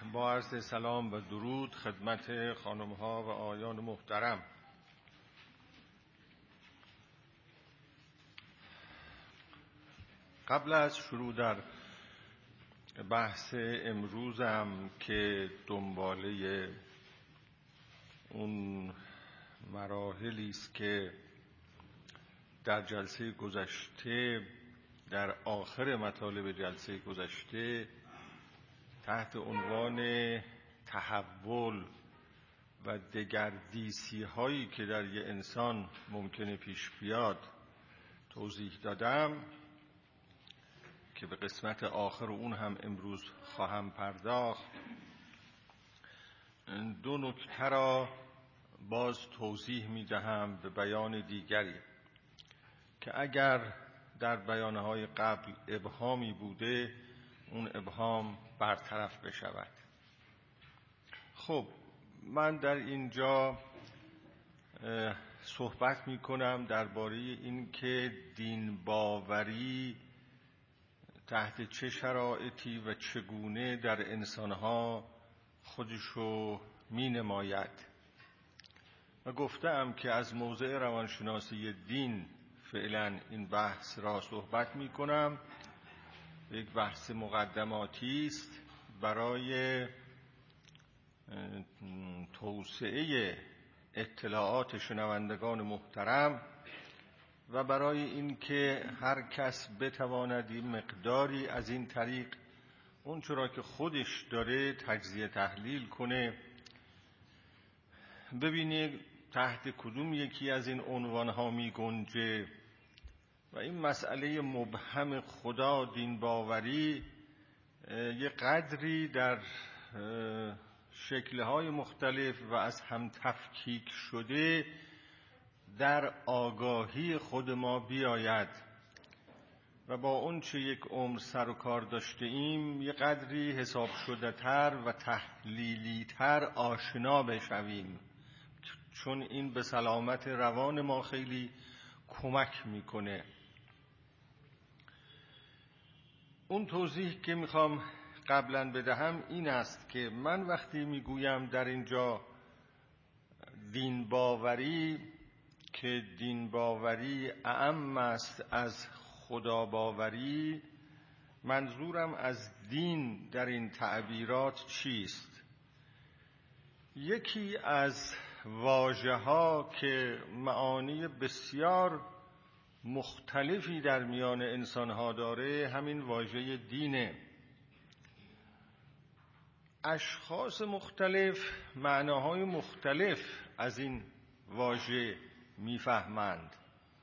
با عرض سلام و درود خدمت خانم‌ها و آقایان محترم. قبل از شروع در بحث امروزم که دنباله اون مراحلی است که در جلسه گذشته، در آخر مطالب جلسه گذشته تحت عنوان تحول و دگردیسی هایی که در یه انسان ممکنه پیش بیاد توضیح دادم که به قسمت آخر اون هم امروز خواهم پرداخت. دو نکته را باز توضیح می دهم به بیان دیگری که اگر در بیانهای قبل ابهامی بوده اون ابهام برطرف بشود. خب من در اینجا صحبت می کنم درباره این که دین باوری تحت چه شرایطی و چگونه در انسانها خودشو می نماید و گفتم که از موضع روانشناسی دین فعلا این بحث را صحبت می کنم. یک بحث مقدماتی است برای توسعه اطلاعات شنوندگان محترم و برای اینکه هر کس بتواند مقداری از این طریق اون چرا که خودش داره تجزیه تحلیل کنه، ببینید تحت کدوم یکی از این عنوانها می گنجه و این مسئله مبهم خدا، دین باوری، یه قدری در شکل‌های مختلف و از هم تفکیک شده در آگاهی خود ما بیاید و با اون چه یک عمر سر و کار داشته ایم یه قدری حساب شده تر و تحلیلی تر آشنا بشویم، چون این به سلامت روان ما خیلی کمک میکنه. اون توضیح که میخوام قبلا بدهم این است که من وقتی میگویم در اینجا دین باوری که دین باوری اعم است از خدا باوری، منظورم از دین در این تعبیرات چیست؟ یکی از واژه‌ها که معانی بسیار مختلفی در میان انسان‌ها داره همین واژه دینه. اشخاص مختلف معناهای مختلف از این واژه میفهمند،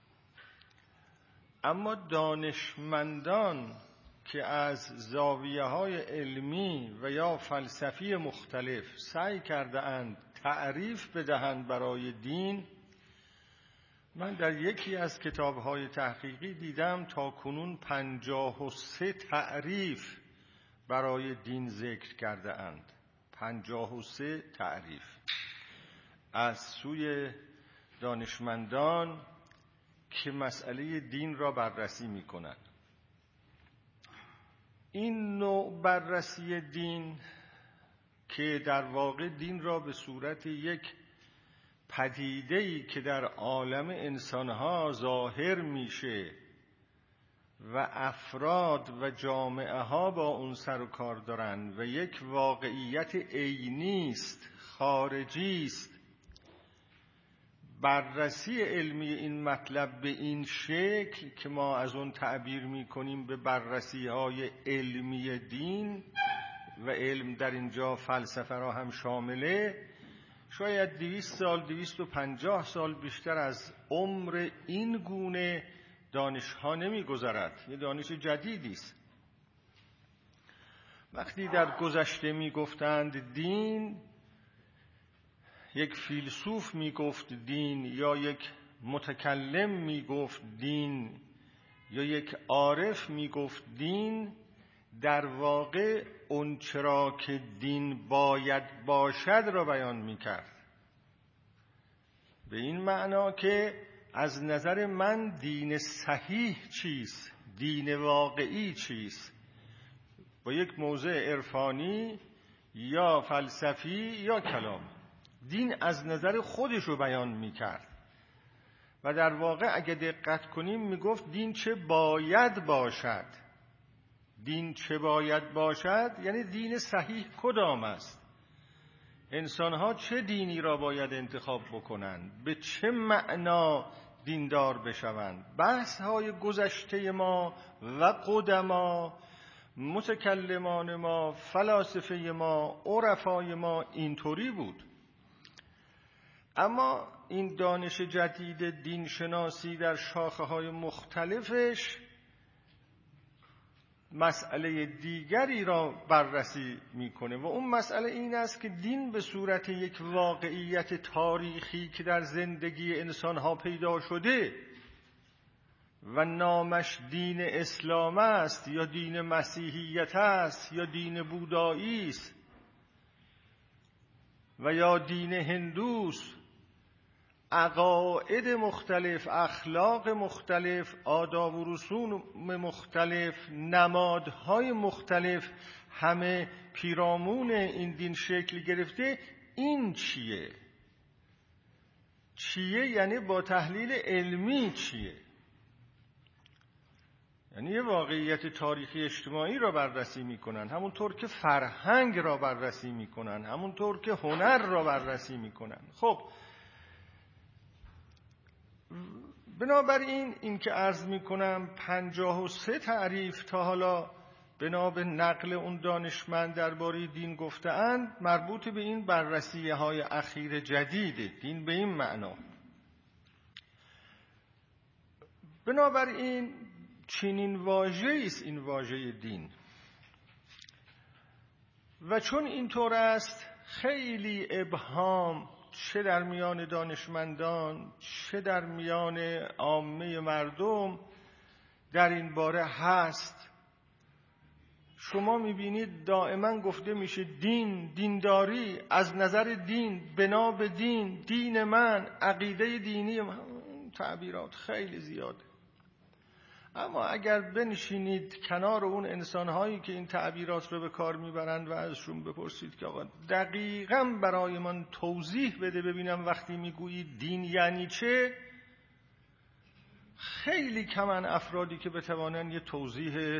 اما دانشمندان که از زاویه‌های علمی و یا فلسفی مختلف سعی کرده اند تعریف بدهند برای دین، من در یکی از کتاب‌های تحقیقی دیدم تا کنون 53 تعریف برای دین ذکر کرده اند. 53 تعریف از سوی دانشمندان که مسئله دین را بررسی می کنند. این نوع بررسی دین که در واقع دین را به صورت یک پدیده‌ای که در عالم انسانها ظاهر میشه و افراد و جامعه ها با اون سر و کار دارن و یک واقعیت عینی است، خارجی است، بررسی علمی این مطلب به این شکل که ما از اون تعبیر میکنیم به بررسی های علمی دین و علم در اینجا فلسفه را هم شامله، شاید 200 سال 250 سال بیشتر از عمر این گونه دانش ها نمی گذرد. یه دانش جدیدی است. وقتی در گذشته می گفتند دین، یک فیلسوف می گفت دین یا یک متکلم می گفت دین یا یک عارف می گفت دین، در واقع اون چرا که دین باید باشد را بیان می کرد، به این معنا که از نظر من دین صحیح چیست، دین واقعی چیست. با یک موضع عرفانی یا فلسفی یا کلامی. دین از نظر خودش رو بیان میکرد و در واقع اگه دقت کنیم میگفت دین چه باید باشد. دین چه باید باشد یعنی دین صحیح کدام است، انسانها چه دینی را باید انتخاب بکنند، به چه معنا دیندار بشوند. بحث های گذشته ما و قدما، متکلمان ما، فلاسفه ما، عرفای ما اینطوری بود. اما این دانش جدید دین شناسی در شاخه های مختلفش مسئله دیگری را بررسی میکنه و اون مسئله این است که دین به صورت یک واقعیت تاریخی که در زندگی انسانها پیدا شده و نامش دین اسلام است یا دین مسیحیت است یا دین بودایی است و یا دین هندوست، عقاید مختلف، اخلاق مختلف، آداب و رسوم مختلف، نمادهای مختلف، همه پیرامون این دین شکل گرفته. این چیه؟ چیه یعنی با تحلیل علمی چیه؟ یعنی یه واقعیت تاریخی اجتماعی را بررسی میکنن، همونطور که فرهنگ را بررسی میکنن، همونطور که هنر را بررسی میکنن. خب بنابراین این که عرض میکنم 53 تعریف تا حالا بنا به نقل اون دانشمند درباره دین گفته‌اند مربوط به این بررسیه های اخیر جدید دین به این معنا. بنابراین چنین واژه‌ای است این واژه دین و چون اینطور است خیلی ابهام چه در میان دانشمندان چه در میان عامه مردم در این باره هست. شما میبینید دائما گفته میشه دین، دینداری، از نظر دین، بنا به دین، دین من، عقیده دینی من. تعبیرات خیلی زیاده. اما اگر بنشینید کنار اون انسانهایی که این تعبیرات رو به کار میبرند و ازشون بپرسید که آقا دقیقاً برای من توضیح بده ببینم وقتی میگویید دین یعنی چه، خیلی کمن افرادی که بتوانند یه توضیح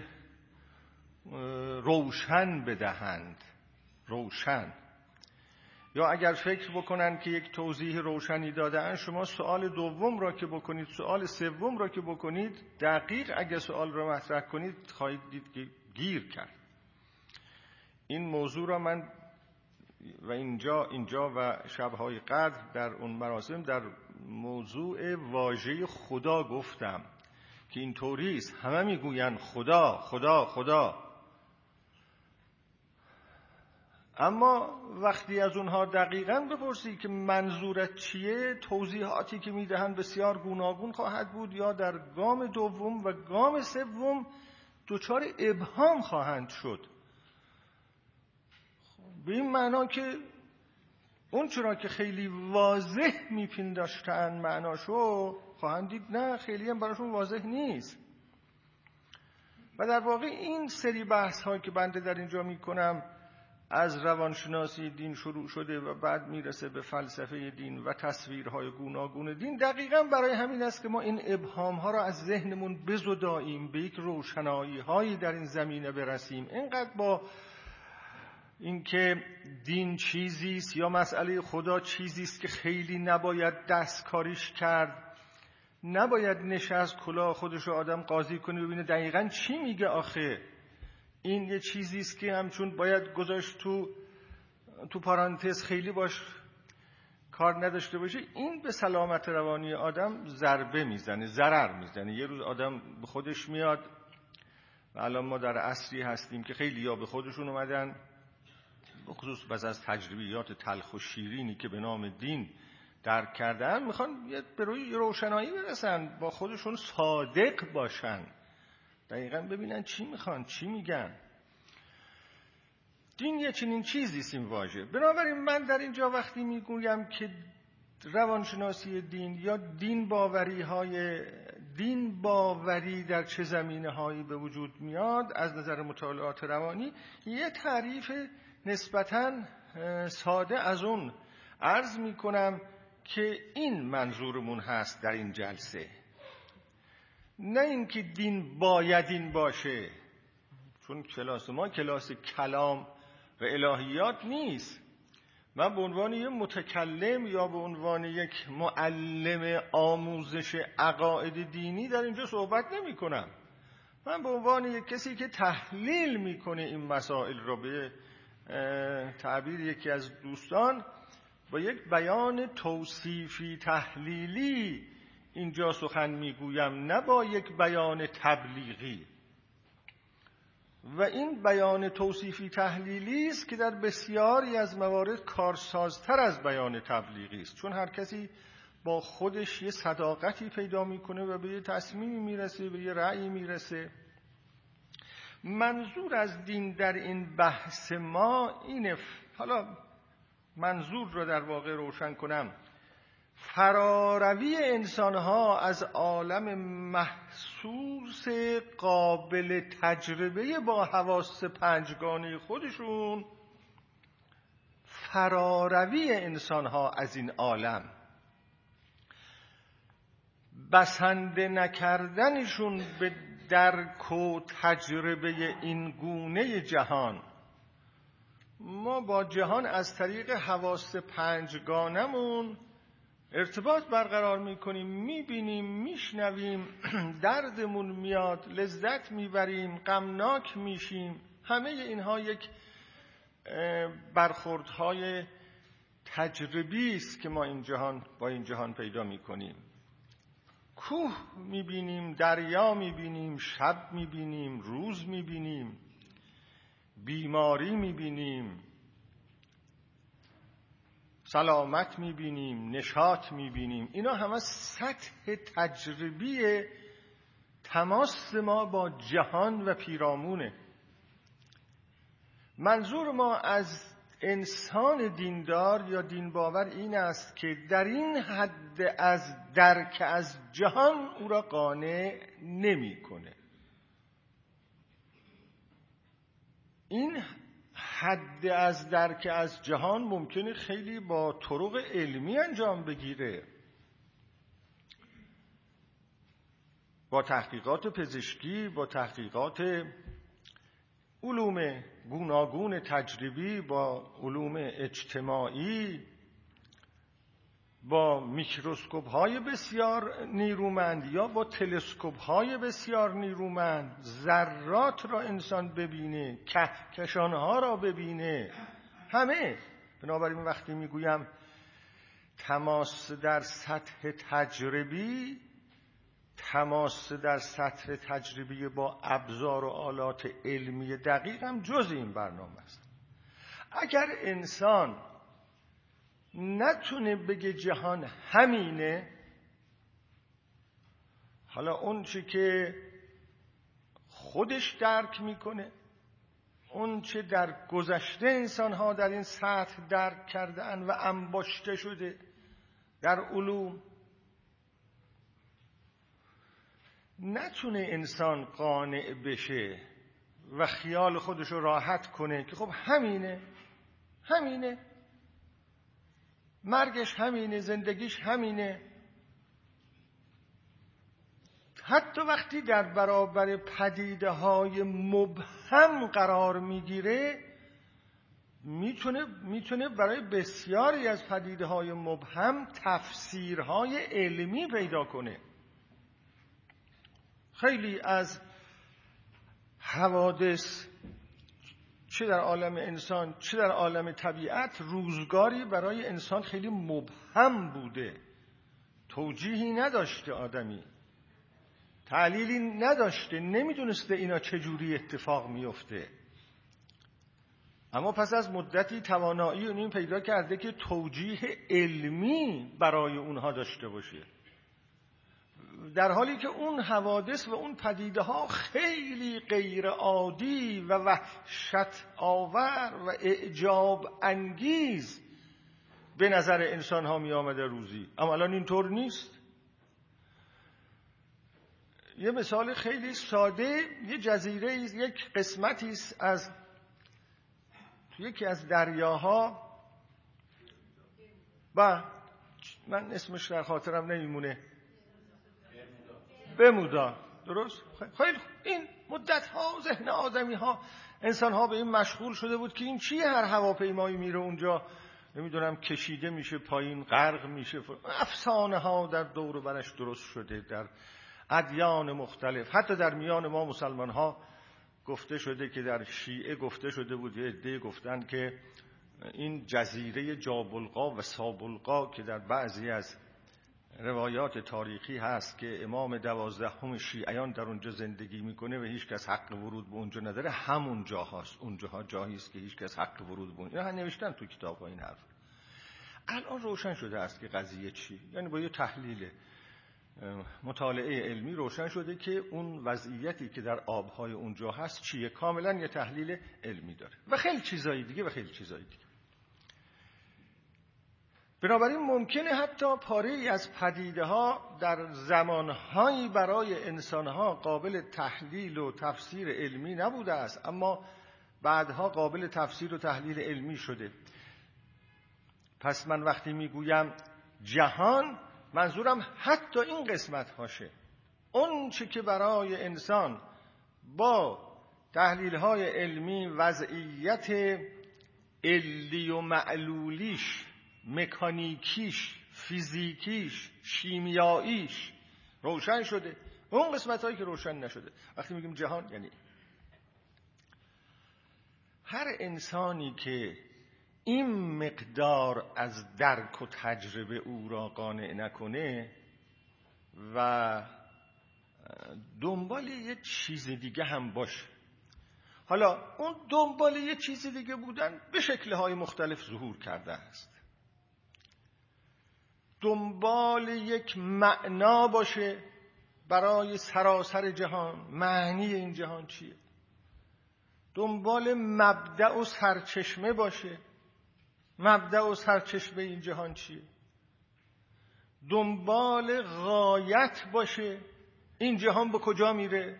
روشن بدهند. روشن. یا اگر فکر بکنن که یک توضیح روشنی دادن، شما سوال دوم را که بکنید، سوال سوم را که بکنید، دقیق اگر سوال را مطرح کنید خواهید دید که گیر کرد. این موضوع را من و اینجا و شب‌های قدر در اون مراسم در موضوع واژه خدا گفتم که این طوریست، همه میگوین خدا خدا خدا، اما وقتی از اونها دقیقاً بپرسی که منظورت چیه، توضیحاتی که میدهن بسیار گوناگون خواهد بود یا در گام دوم و گام سوم دچار ابهام خواهند شد. به این معنا که اون چرا که خیلی واضح میپنداشتن معناشو خواهند دید نه خیلی هم براشون واضح نیست. و در واقع این سری بحث هایی که بنده در اینجا میکنم از روانشناسی دین شروع شده و بعد میرسه به فلسفه دین و تصویرهای گوناگون دین، دقیقاً برای همین است که ما این ابهام ها را از ذهنمون بزداییم، به یک روشنایی هایی در این زمینه برسیم. اینقدر با اینکه دین چیزی است یا مسئله خدا چیزی است که خیلی نباید دستکاریش کرد، نباید نشست کلاه خودش رو آدم قاضی کنه ببینه دقیقاً چی میگه. آخه این یه چیزی است که همچون باید گذاشت تو پارانتز، خیلی باش کار نداشته باشه. این به سلامت روانی آدم ضربه میزنه، ضرر میزنه. یه روز آدم به خودش میاد و الان ما در عصری هستیم که خیلی یا به خودشون اومدن، به خصوص بعض از تجربیات تلخ و شیرینی که به نام دین درک کردن، میخوان به روی روشنایی برسن، با خودشون صادق باشن، دقیقاً ببینن چی میخوان، چی میگن. دین یه چنین چیزیست این واژه. بنابراین من در اینجا وقتی میگویم که روانشناسی دین یا دین باوری در چه زمینه هایی به وجود میاد از نظر مطالعات روانی، یه تعریف نسبتاً ساده از اون عرض می کنم که این منظورمون هست در این جلسه، نه اینکه دین باید این باشه، چون کلاس ما کلاس کلام و الهیات نیست. من به عنوان یک متکلم یا به عنوان یک معلم آموزش عقاید دینی در اینجا صحبت نمی کنم. من به عنوان یک کسی که تحلیل میکنه این مسائل رو، به تعبیر یکی از دوستان با یک بیان توصیفی تحلیلی اینجا سخن میگویم، نه با یک بیان تبلیغی. و این بیان توصیفی تحلیلی است که در بسیاری از موارد کارسازتر از بیان تبلیغی است، چون هر کسی با خودش یه صداقتی پیدا میکنه و به یه تصمیمی میرسه، به یه رأیی میرسه. منظور از دین در این بحث ما اینه، حالا منظور رو در واقع روشن کنم، فراروی انسانها از عالم محسوس قابل تجربه با حواس پنجگانه خودشون، فراروی انسانها از این عالم، بسنده نکردنشون به درک و تجربه این گونه جهان. ما با جهان از طریق حواس پنجگانمون ارتباط برقرار میکنیم، میبینیم، میشنویم، دردمون میاد، لذت میبریم، غمناک میشیم. همه اینها یک برخوردهای تجربی است که ما با این جهان پیدا میکنیم. کوه میبینیم، دریا میبینیم، شب میبینیم، روز میبینیم، بیماری میبینیم، سلامت میبینیم، نشاط میبینیم. اینا همه سطح تجربی تماس ما با جهان و پیرامونه. منظور ما از انسان دیندار یا دین باور این است که در این حد از درک از جهان او را قانع نمی کنه. این حد از درک از جهان ممکنه خیلی با طرق علمی انجام بگیره، با تحقیقات پزشکی، با تحقیقات علوم گوناگون تجربی، با علوم اجتماعی، با میکروسکوپ‌های بسیار نیرومند یا با تلسکوپ‌های بسیار نیرومند ذرات را انسان ببینه، کهکشان‌ها را ببینه، همه. بنابراین وقتی میگویم تماس در سطح تجربی، تماس در سطح تجربی با ابزار و آلات علمی دقیق هم جز این برنامه است. اگر انسان نتونه بگه جهان همینه، حالا اون چی که خودش درک میکنه، اون چه در گذشته انسانها در این سطح درک کردن و انباشته شده در علوم، نتونه انسان قانع بشه و خیال خودش رو راحت کنه که خب همینه، مرگش همینه، زندگیش همینه. حتی وقتی در برابر پدیده‌های مبهم قرار میگیره، میتونه برای بسیاری از پدیده‌های مبهم تفسیرهای علمی پیدا کنه. خیلی از حوادث، چه در عالم انسان چه در عالم طبیعت، روزگاری برای انسان خیلی مبهم بوده، توجیهی نداشته، آدمی تعلیلی نداشته، نمیدونسته اینا چجوری اتفاق میفته. اما پس از مدتی توانایی این پیدا کرده که توجیه علمی برای اونها داشته باشه، در حالی که اون حوادث و اون پدیده ها خیلی غیر عادی و وحشت آور و اعجاب انگیز به نظر انسان ها می آمده روزی، اما الان اینطور نیست. یه مثال خیلی ساده، یه جزیره، یک قسمتی از تو یکی از دریاها و من اسمش در خاطرم نمیمونه، بمودا، درست؟ خیلی این مدت ها ذهن آدمی ها، انسان ها به این مشغول شده بود که این چیه هر هواپیمایی میره اونجا نمیدونم کشیده میشه پایین، غرق میشه. افسانه ها در دور و برش درست شده در ادیان مختلف، حتی در میان ما مسلمان ها گفته شده که در شیعه گفته شده بود، یه عده گفتن که این جزیره جابلقا و سابلقا که در بعضی از روایات تاریخی هست که امام 12 شیعیان در اونجا زندگی میکنه و هیچ کس حق ورود به اونجا نداره، همون جاهاست، اونجاها جایی است که هیچ کس حق ورود به اونجا. اینا نوشتن تو کتاب‌ها این حرف. الان روشن شده است که قضیه چی، یعنی با یه تحلیل مطالعه علمی روشن شده که اون وضعیتی که در آبهای اونجا هست چیه، کاملا یه تحلیل علمی داره و خیلی چیزایی دیگه. بنابراین ممکنه حتی پاره‌ای از پدیده ها در زمانهایی برای انسانها قابل تحلیل و تفسیر علمی نبوده است، اما بعدها قابل تفسیر و تحلیل علمی شده. پس من وقتی میگویم جهان، منظورم حتی این قسمت هاشه، اون چه که برای انسان با تحلیل های علمی وضعیت علی و معلولیش، مکانیکیش، فیزیکیش، شیمیاییش روشن شده، اون قسمت هایی که روشن نشده. وقتی میگیم جهان یعنی هر انسانی که این مقدار از درک و تجربه او را قانع نکنه و دنبال یه چیز دیگه هم باشه. حالا اون دنبال یه چیز دیگه بودن به شکل‌های مختلف ظهور کرده است. دنبال یک معنا باشه برای سراسر جهان، معنی این جهان چیه؟ دنبال مبدأ و سرچشمه باشه، مبدأ و سرچشمه این جهان چیه؟ دنبال غایت باشه، این جهان به کجا میره؟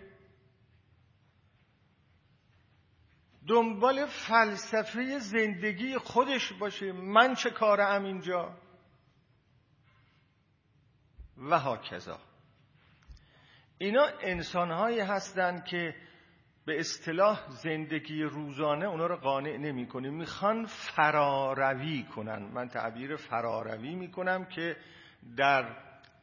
دنبال فلسفه زندگی خودش باشه، من چه کارم اینجا؟ و هاکذا. اینا انسان‌هایی هستند که به اصطلاح زندگی روزانه اونا رو قانع نمی‌کنه، میخوان فراروی کنن. من تعبیر فراروی میکنم که در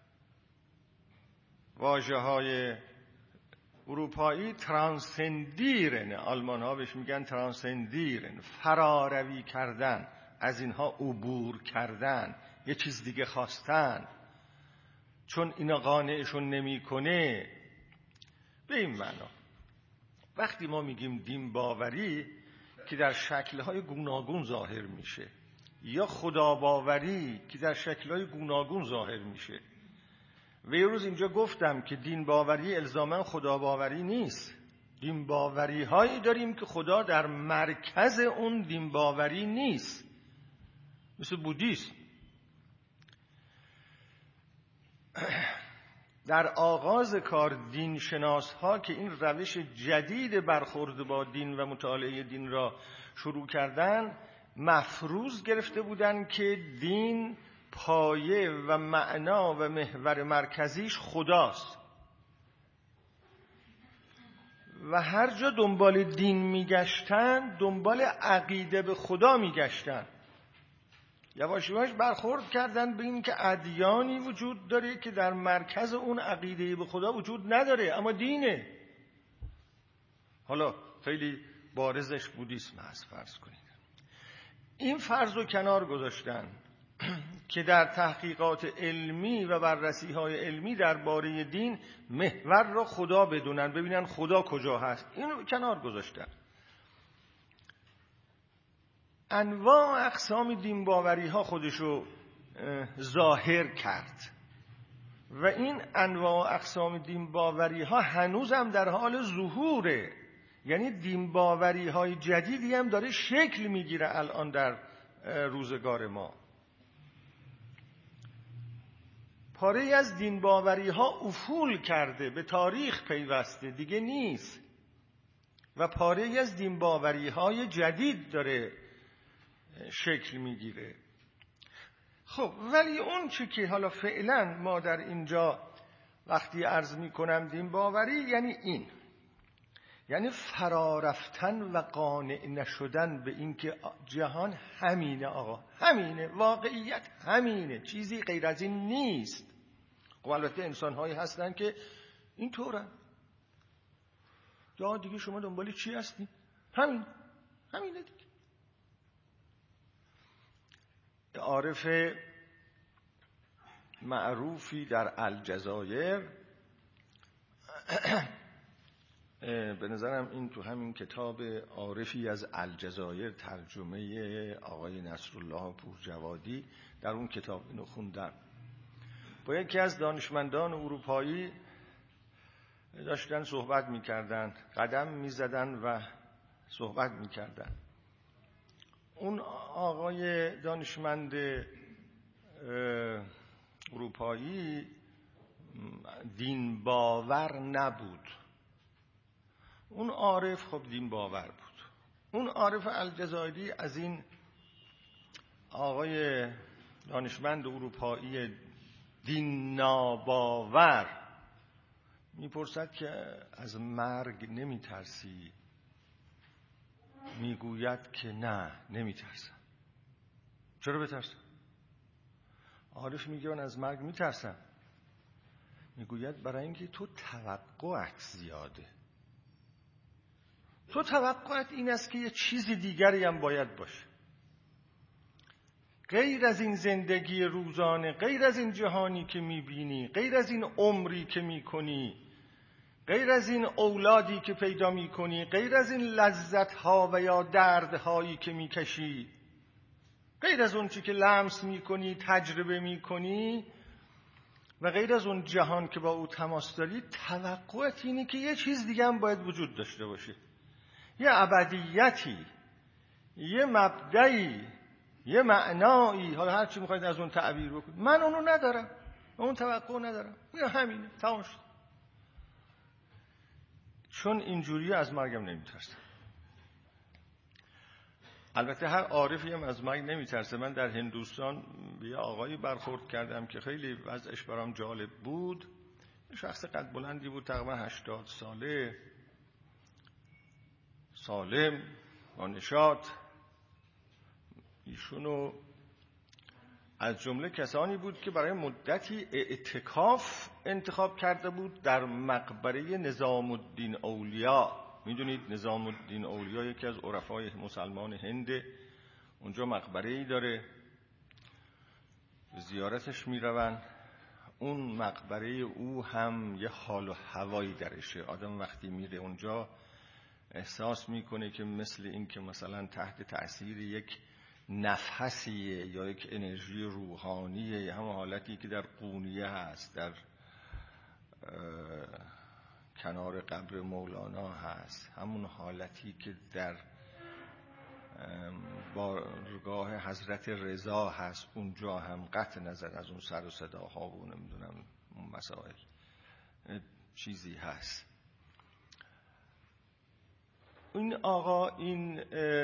واژه‌های اروپایی ترانسندیرن، آلمان‌ها بهش میگن ترانسندیرن، فراروی کردن، از اینها عبور کردن، یه چیز دیگه خواستن، چون اینا قانعشون نمی‌کنه. به این معنا وقتی ما میگیم دین باوری که در شکل‌های گوناگون ظاهر میشه، یا خدا باوری که در شکل‌های گوناگون ظاهر میشه، و یه روز اینجا گفتم که دین باوری الزاماً خدا باوری نیست. دین باوری هایی داریم که خدا در مرکز اون دین باوری نیست، مثل بودیسم. در آغاز کار دین شناس ها که این روش جدید برخورد با دین و مطالعه دین را شروع کردن، مفروض گرفته بودن که دین پایه و معنا و محور مرکزیش خداست و هر جا دنبال دین میگشتن دنبال عقیده به خدا میگشتن. یواش یواش برخورد کردن به این که ادیانی وجود داره که در مرکز اون عقیده به خدا وجود نداره، اما دینه. حالا خیلی بارزش بودیسم هست فرض کنید. این فرض رو کنار گذاشتن که در تحقیقات علمی و بررسی‌های علمی درباره دین محور را خدا بدونن، ببینن خدا کجا هست. اینو کنار گذاشتن. انواع اقسام دین باوری ها خودشو ظاهر کرد و این انواع اقسام دین باوری ها هنوزم در حال ظهوره. یعنی دین باوری های جدیدی هم داره شکل میگیره الان در روزگار ما. پاره از دین باوری ها افول کرده، به تاریخ پیوسته، دیگه نیست، و پاره از دین باوری های جدید داره شکل میگیره. خب ولی اون چی که حالا فعلا ما در اینجا وقتی عرض میکنم دین باوری یعنی این، یعنی فرارفتن و قانع نشدن به این که جهان همینه، آقا همینه، واقعیت همینه، چیزی غیر از این نیست. خب البته انسان هایی هستن که این طورن، یا دیگه شما دنبال چی هستی؟ همینه دیگه. عارف معروفی در الجزایر، به نظرم این تو همین کتاب عارفی از الجزایر ترجمه آقای نصرالله پورجوادی، در اون کتاب اینو خوندم. با یکی از دانشمندان اروپایی داشتن صحبت میکردن، قدم میزدن و صحبت میکردن. اون آقای دانشمند اروپایی دین باور نبود، اون عارف خب دین باور بود. اون عارف الجزایری از این آقای دانشمند اروپایی دین ناباور میپرسد که از مرگ نمیترسی؟ میگوید که نه نمیترسم. چرا بترسم؟ عارف میگه من از مرگ میترسم. میگوید برای اینکه تو توقعت زیاده. تو توقعت این است که یه چیز دیگری هم باید باشه، غیر از این زندگی روزانه، غیر از این جهانی که میبینی، غیر از این عمری که میکنی، غیر از این اولادی که پیدا میکنی، غیر از این لذتها و یا دردهایی که میکشی، غیر از اون چی که لمس میکنی، تجربه میکنی و غیر از اون جهان که با او تماس داری، توقعت اینه که یه چیز دیگه هم باید وجود داشته باشه، یه ابدیتی، یه مبدئی، یه معنایی، حالا هر چی میخواید از اون تعبیر بکنید. من اونو ندارم، اون توقع ندارم، همینه، تمام شد. چون اینجوری از مرگم نمیترسم. البته هر عارفی هم از مرگ نمیترسه. من در هندوستان به یه آقایی برخورد کردم که خیلی وضعش برام جالب بود. شخص قد بلندی بود، تقریبا 80 ساله، سالم، با نشاط. ایشونو از جمله کسانی بود که برای مدتی اعتکاف انتخاب کرده بود در مقبره نظام الدین اولیا. میدونید نظام الدین اولیا یکی از عرفای مسلمان هنده، اونجا مقبره‌ای داره، زیارتش میرون. اون مقبره او هم یه حال و هوایی درشه. آدم وقتی میره اونجا احساس میکنه که مثل این که مثلا تحت تأثیر یک نفسیه یا یک انرژی روحانیه، همون حالتی که در قونیه هست، در کنار قبر مولانا هست، همون حالتی که در بارگاه حضرت رضا هست، اونجا هم قطع نظر از اون سر و صداها و نمیدونم اون مسائل چیزی هست. این آقا، این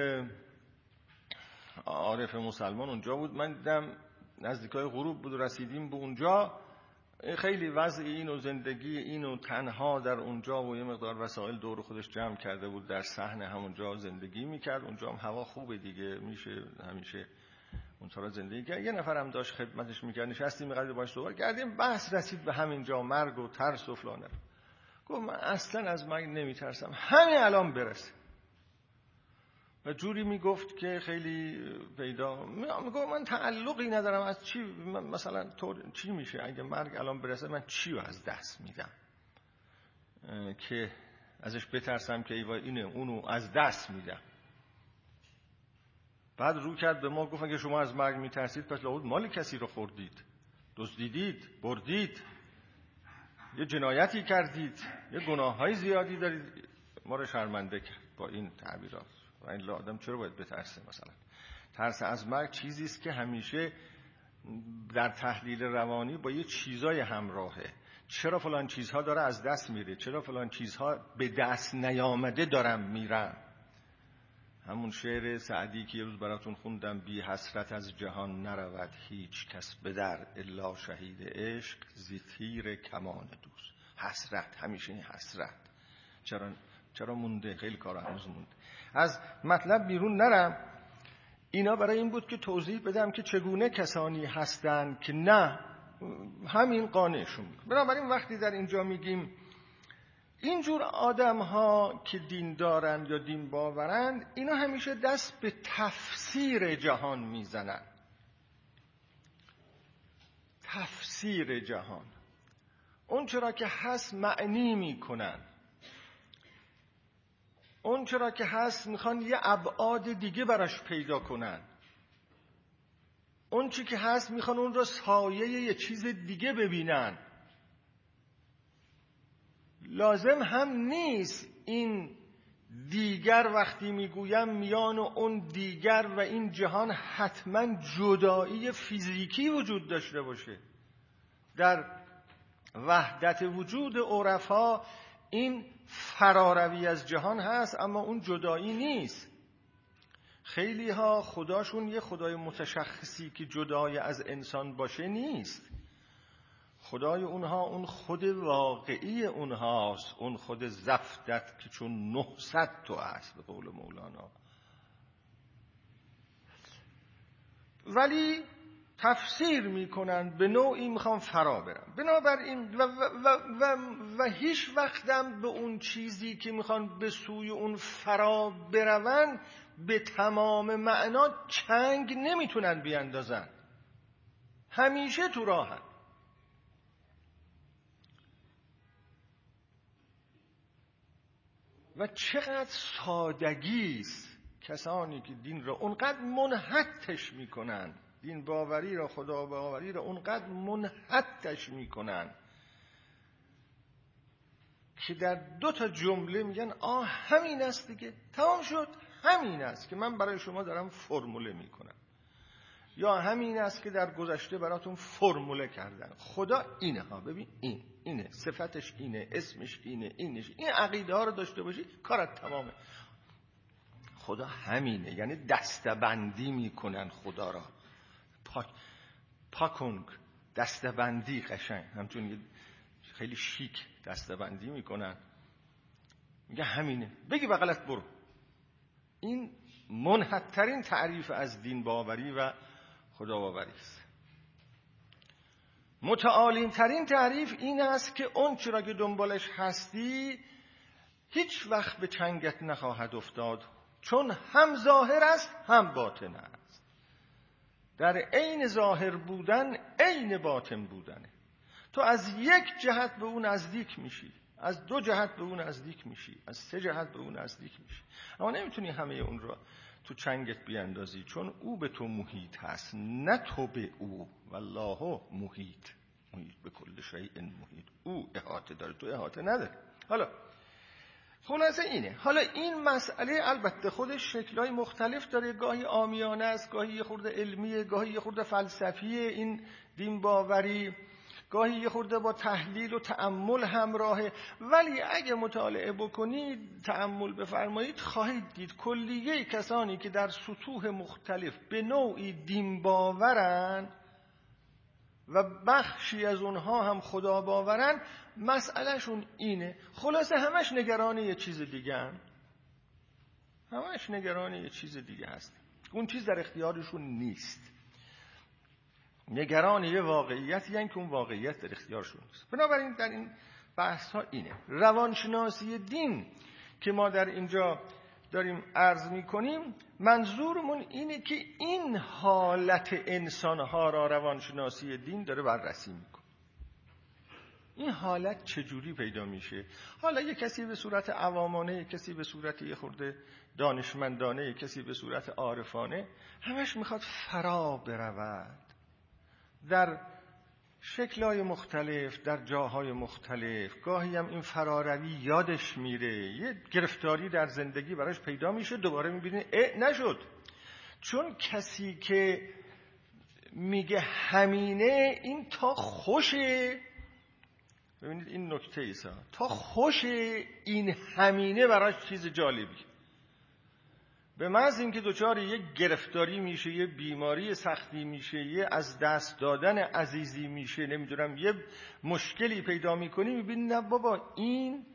عارف مسلمان اونجا بود. من دیدم نزدیکای غروب بود، رسیدیم به اونجا. خیلی وضع این و زندگی این و تنها در اونجا و یه مقدار وسایل دور خودش جمع کرده بود، در صحن همونجا زندگی میکرد. اونجا هم هوا خوبه دیگه، میشه همیشه اونطورا زندگی کرد. یه نفرم داشت خدمتش میکرد، نشستیم قضیه باهاش صحبت کردیم، بحث رسید به همینجا، مرگ و ترس و فلانه. گفت من اصلا از مرگ نمیترسم، همین الان برسه. و جوری میگفت که خیلی پیدا میگفت من تعلقی ندارم از چی، مثلا چی میشه اگه مرگ الان برسه، من چی رو از دست میدم که ازش بترسم که ایوا اینه اونو از دست میدم. بعد رو کرد به ما، گفت اگه شما از مرگ میترسید پس لابد مال کسی رو خوردید، دزدیدید، بردید، یه جنایتی کردید، یه گناههای زیادی دارید، ما رو شرمنده کرد با این تعبیرات. و این آدم چرا باید بترسه؟ مثلا ترس از مرگ چیزی است که همیشه در تحلیل روانی با یه چیزای همراهه. چرا فلان چیزها داره از دست میره؟ چرا فلان چیزها به دست نیامده دارم میرم؟ همون شعر سعدی که یه روز براتون خوندم: بی حسرت از جهان نرود هیچ کس به در الا شهید عشق زی تیر کمان دوست. حسرت، همیشه این حسرت چرا مونده؟ خیلی کار هنوز مونده. از مطلب بیرون نرم. اینا برای این بود که توضیح بدم که چگونه کسانی هستند که نه همین قانعشون میکنه. بنابراین وقتی در اینجا میگیم اینجور آدم ها که دین دارند یا دین باورند، اینا همیشه دست به تفسیر جهان میزنن. تفسیر جهان، اون چرا که هست معنی میکنن، اون چرا که هست میخوان یه ابعاد دیگه براش پیدا کنن، اون چی که هست میخوان اون رو سایه یه چیز دیگه ببینن. لازم هم نیست این دیگر وقتی میگویم میان اون دیگر و این جهان حتما جدایی فیزیکی وجود داشته باشه. در وحدت وجود عرفا این فراروی از جهان هست، اما اون جدایی نیست. خیلی ها خداشون یه خدای متشخصی که جدای از انسان باشه نیست. خدای اونها اون خود واقعی اونهاست، اون خود زفتت که چون 900 تو است به قول مولانا. ولی تفسیر میکنن، به نوعی میخوام فرا برم. بنابراین و هیچ وقتم به اون چیزی که میخوان به سوی اون فرا برون به تمام معنا چنگ نمیتونن بیاندازن. همیشه تو راهن. و چقدر سادگی است کسانی که دین را اونقدر منحتش میکنن، دین باوری را، خدا باوری را اونقدر منحتش میکنن که در 2 جمله میگن همین است دیگه، تمام شد، همین است که من برای شما دارم فرموله میکنم، یا همین است که در گذشته براتون فرموله کردن. خدا اینه ها، ببین اینه، صفتش اینه، اسمش اینه، اینش، این عقیده ها رو داشته باشی کارت تمامه. خدا همینه، یعنی دستبندی میکنن خدا را. پاکونگ، دستبندی، قشنگ همچون خیلی شیک دستبندی میکنن. میگه همینه، بگی بغلت برو. این منحترین تعریف از دین باوری و خدا باوری است. متعالیم ترین تعریف این است که اون چرا که دنبالش هستی هیچ وقت به چنگت نخواهد افتاد، چون هم ظاهر است هم باطن است. در عین ظاهر بودن عین باطن بودنه. تو از یک جهت به اون نزدیک میشی، از 2 جهت به اون نزدیک میشی، از 3 جهت به اون نزدیک میشی، اما نمیتونی همه اون رو تو چنگت بیاندازی، چون او به تو محیط هست نه تو به او. والله محیط به کل شیء محیط. او احاطه داره، تو احاطه نداری. حالا خلاصه اینه. حالا این مسئله البته خودش شکل‌های مختلف داره، گاهی عامیانه است، گاهی یه خورده علمیه، گاهی یه خورده فلسفیه این دین باوری، گاهی یه خورده با تحلیل و تأمل همراهه. ولی اگه مطالعه بکنید، تأمل بفرمایید، خواهید دید کلیه کسانی که در سطوح مختلف به نوعی دین باورن و بخشی از اونها هم خدا باورن، مسئلهشون اینه. خلاصه همش نگران یه چیز دیگه هن. همش نگران یه چیز دیگه هست. اون چیز در اختیارشون نیست. نگران یه واقعیت، یعنی که اون واقعیت در اختیارشون نیست. بنابراین در این بحث ها اینه. روانشناسی دین که ما در اینجا داریم عرض میکنیم، منظورمون اینه که این حالت انسانها را روانشناسی دین داره بررسی میکنه. این حالت چجوری پیدا میشه؟ حالا یک کسی به صورت عوامانه، یک کسی به صورت یه خورده دانشمندانه، یک کسی به صورت عارفانه، همش میخواد فرا برود در شکل‌های مختلف، در جاهای مختلف. گاهی هم این فراروی یادش میره، یه گرفتاری در زندگی براش پیدا میشه، دوباره میبینه نشد. چون کسی که میگه همینه، این تا خوشه، ببینید این نکته ایسا، تا خوشه این همینه براش چیز جالبی. به محض اینکه دچار یک گرفتاری میشه، یه بیماری سختی میشه، یه از دست دادن عزیزی میشه، نمیدونم یه مشکلی پیدا میکنی، میبینی نه بابا این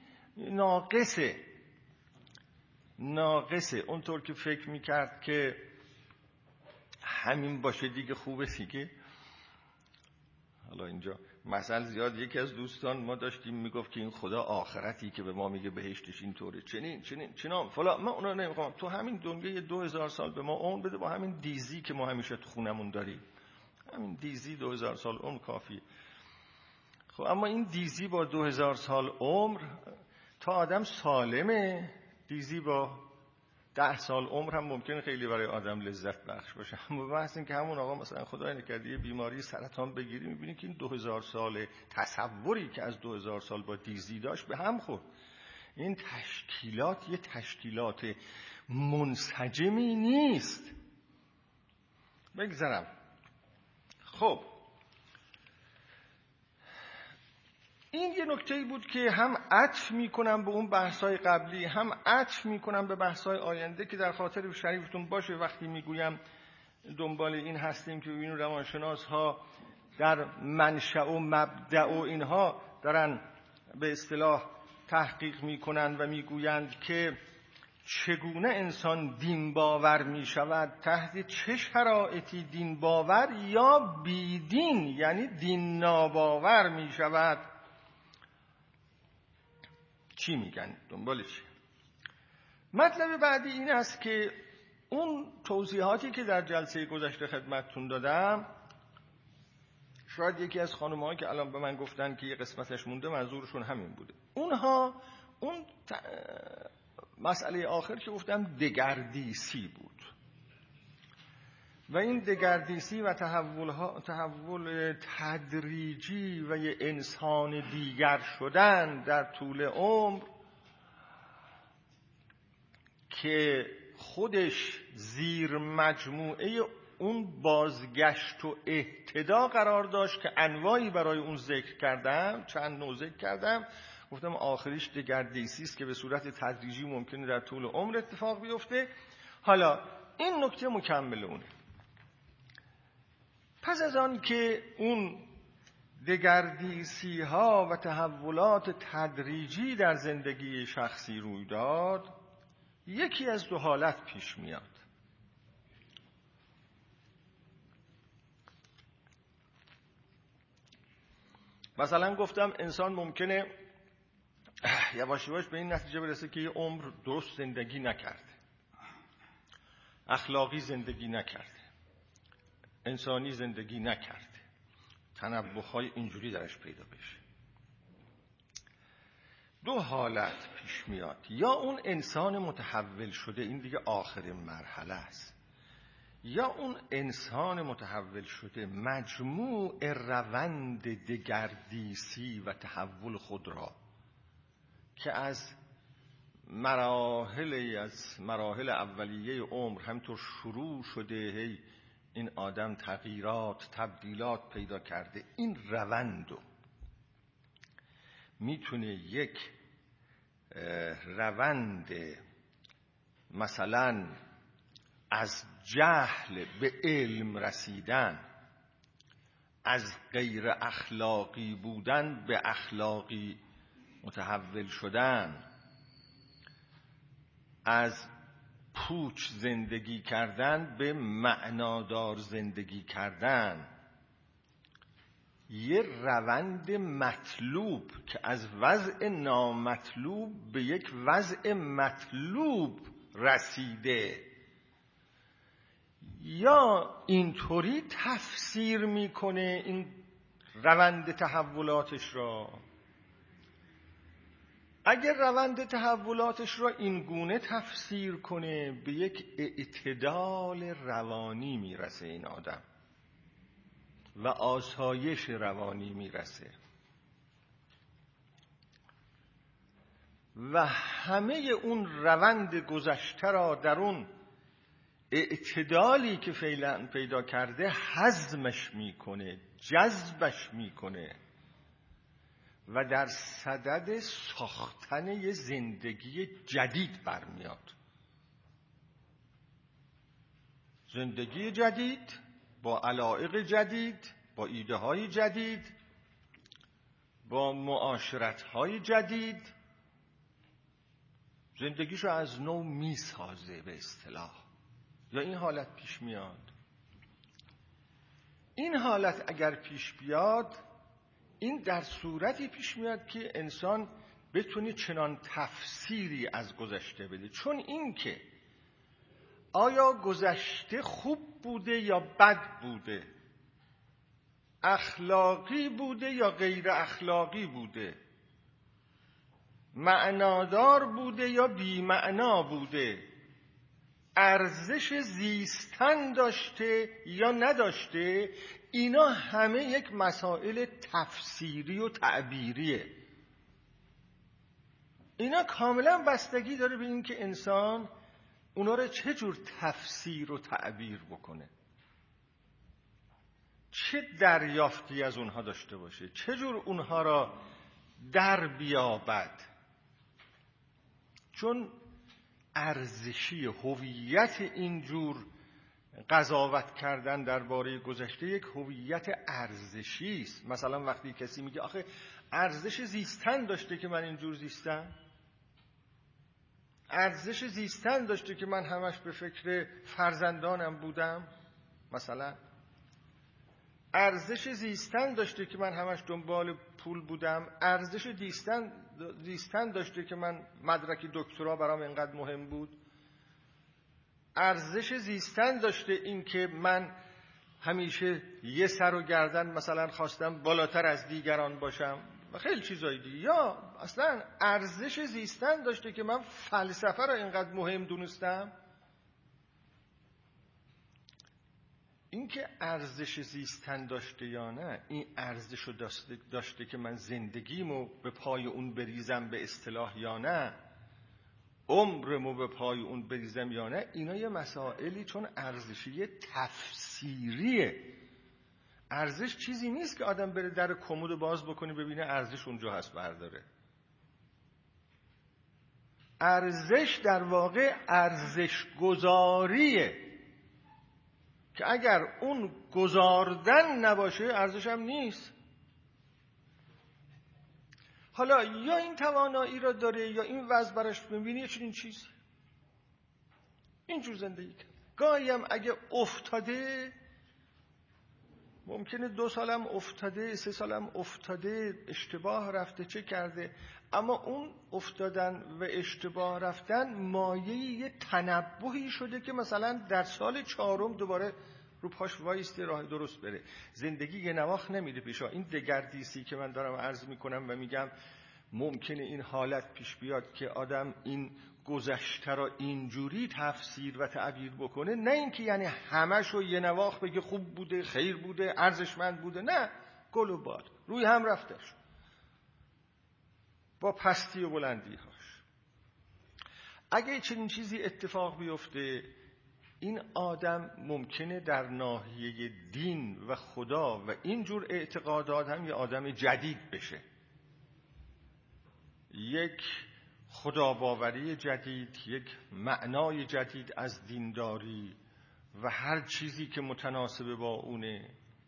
ناقصه. اونطور که فکر میکرد که همین باشه دیگه خوبه دیگه. حالا اینجا مثل زیاد، یکی از دوستان ما داشتیم میگفت که این خدا آخرتی که به ما میگه بهشتش اینطوره، چنین فلان، من اونا نمیخوام. تو همین دنیای 2000 سال به ما عمر بده، با همین دیزی که ما همیشه تو خونمون داریم، همین دیزی 2000 سال عمر کافیه. خب اما این دیزی با 2000 سال عمر تا آدم سالمه، دیزی با 10 سال عمر هم ممکنه خیلی برای آدم لذت بخش باشه. اما بحث این که همون آقا مثلا خدای نکرده یه بیماری سرطان بگیری، میبینی که این 2000 سال تصوری که از 2000 سال با دیزی داشت به هم خورد. این تشکیلات یه تشکیلات منسجمی نیست. بگذارم. خب این یه نکته‌ای بود که هم عطف میکنم به اون بحث‌های قبلی، هم عطف میکنم به بحث‌های آینده که در خاطر شریفتون باشه وقتی میگویم دنبال این هستیم که این روانشناس‌ها در منشأ و مبدأ و اینها دارن به اصطلاح تحقیق میکنن و میگویند که چگونه انسان دین باور میشود، تحت چه شرایطی دین باور یا بیدین یعنی دین ناباور میشود. چی میگن؟ دنبال چی؟ مطلب بعدی این است که اون توضیحاتی که در جلسه گذشته خدمتتون دادم، شاید یکی از خانم‌ها که الان به من گفتن که یه قسمتش مونده منظورشون همین بوده. اونها اون مسئله آخر که گفتم دگردیسی بود و این دگردیسی و تحول تدریجی و یه انسان دیگر شدن در طول عمر که خودش زیر مجموعه اون بازگشت و اهتدا قرار داشت که انواعی برای اون ذکر کردم، چند نوع ذکر کردم. گفتم آخریش دگردیسی است که به صورت تدریجی ممکنه در طول عمر اتفاق بیفته. حالا این نکته مکمل اونه. پس از آن که اون دگردیسی ها و تحولات تدریجی در زندگی شخصی روی داد، یکی از دو حالت پیش میاد. مثلا گفتم انسان ممکنه یواش یواش به این نتیجه برسه که یه عمر درست زندگی نکرده، اخلاقی زندگی نکرده، انسانی زندگی نکرده، تنبؤهای اینجوری درش پیدا بشه. دو حالت پیش میاد. یا اون انسان متحول شده، این دیگه آخرین مرحله است، یا اون انسان متحول شده مجموع روند دگردیسی و تحول خود را که از مراحل اولیه عمر همینطور شروع شده، این آدم تغییرات تبدیلات پیدا کرده، این روندو میتونه یک روند مثلا از جهل به علم رسیدن، از غیر اخلاقی بودن به اخلاقی متحول شدن، از پوچ زندگی کردن به معنادار زندگی کردن، یه روند مطلوب که از وضع نامطلوب به یک وضع مطلوب رسیده. یا اینطوری تفسیر میکنه این روند تحولاتش را. اگر روند تحولاتش را این گونه تفسیر کنه، به یک اعتدال روانی میرسه این آدم و آسایش روانی میرسه و همه اون روند گذشته را در اون اعتدالی که فعلا پیدا کرده هضمش میکنه، جذبش میکنه و در صدد ساختن یه زندگی جدید برمیاد. زندگی جدید، با علایق جدید، با ایده های جدید، با معاشرت های جدید، زندگیشو از نو میسازه به اصطلاح. یا این حالت پیش میاد. این حالت اگر پیش بیاد، این در صورتی پیش میاد که انسان بتونه چنان تفسیری از گذشته بده. چون این که آیا گذشته خوب بوده یا بد بوده، اخلاقی بوده یا غیر اخلاقی بوده، معنادار بوده یا بی معنا بوده، ارزش زیستن داشته یا نداشته، اینا همه یک مسائل تفسیری و تعبیریه. اینا کاملا بستگی داره به این که انسان اونا رو چه جور تفسیر و تعبیر بکنه، چه دریافتی از اونها داشته باشه، چه جور اونها را در بیابد. چون ارزشی هویت اینجور قضاوت کردن درباره گذشته یک هویت ارزشی است. مثلا وقتی کسی میگه آخه ارزش زیستن داشته که من اینجور زیستم، ارزش زیستن داشته که من همش به فکر فرزندانم بودم، مثلا ارزش زیستن داشته که من همش دنبال پول بودم، ارزش زیستن داشته که من مدرک دکترا برام اینقدر مهم بود، ارزش زیستن داشته این که من همیشه یه سر و گردن مثلا خواستم بالاتر از دیگران باشم و خیلی چیزایی دیگه. یا اصلا ارزش زیستن داشته که من فلسفه رو اینقدر مهم دونستم. این که ارزش زیستن داشته یا نه، این ارزش رو داشته که من زندگیمو به پای اون بریزم به اصطلاح یا نه، عمرمو به پای اون بریزم یا نه، اینا یه مسائلی چون ارزشی تفسیریه. ارزش چیزی نیست که آدم بره در کمد باز بکنه ببینه ارزش اونجا هست برداره. ارزش در واقع ارزش گذاریه که اگر اون گذاردن نباشه ارزش هم نیست. حالا یا این توانایی را داره یا این وضع براش ببینی چنین چیزی اینجور زندگی کرد. گاهی هم اگه افتاده، ممکنه 2 سالم افتاده، 3 سالم افتاده، اشتباه رفته، چه کرده، اما اون افتادن و اشتباه رفتن مایه یه تنبهی شده که مثلا در سال 4 دوباره رو پاش وایسته راه درست بره. زندگی یه نواخت نمیره پیشا. این دگردیسی که من دارم عرض میکنم و میگم ممکنه این حالت پیش بیاد که آدم این گذشته را اینجوری تفسیر و تعبیر بکنه، نه اینکه یعنی همشو یه نواخت بگه خوب بوده، خیر بوده، ارزشمند بوده، نه، گل و باد روی هم رفته شد با پستی و بلندی هاش. اگه چنین چیزی اتفاق بیفته، این آدم ممکنه در ناحیه دین و خدا و اینجور اعتقادات هم یه آدم جدید بشه، یک خداباوری جدید، یک معنای جدید از دینداری و هر چیزی که متناسب با اونه.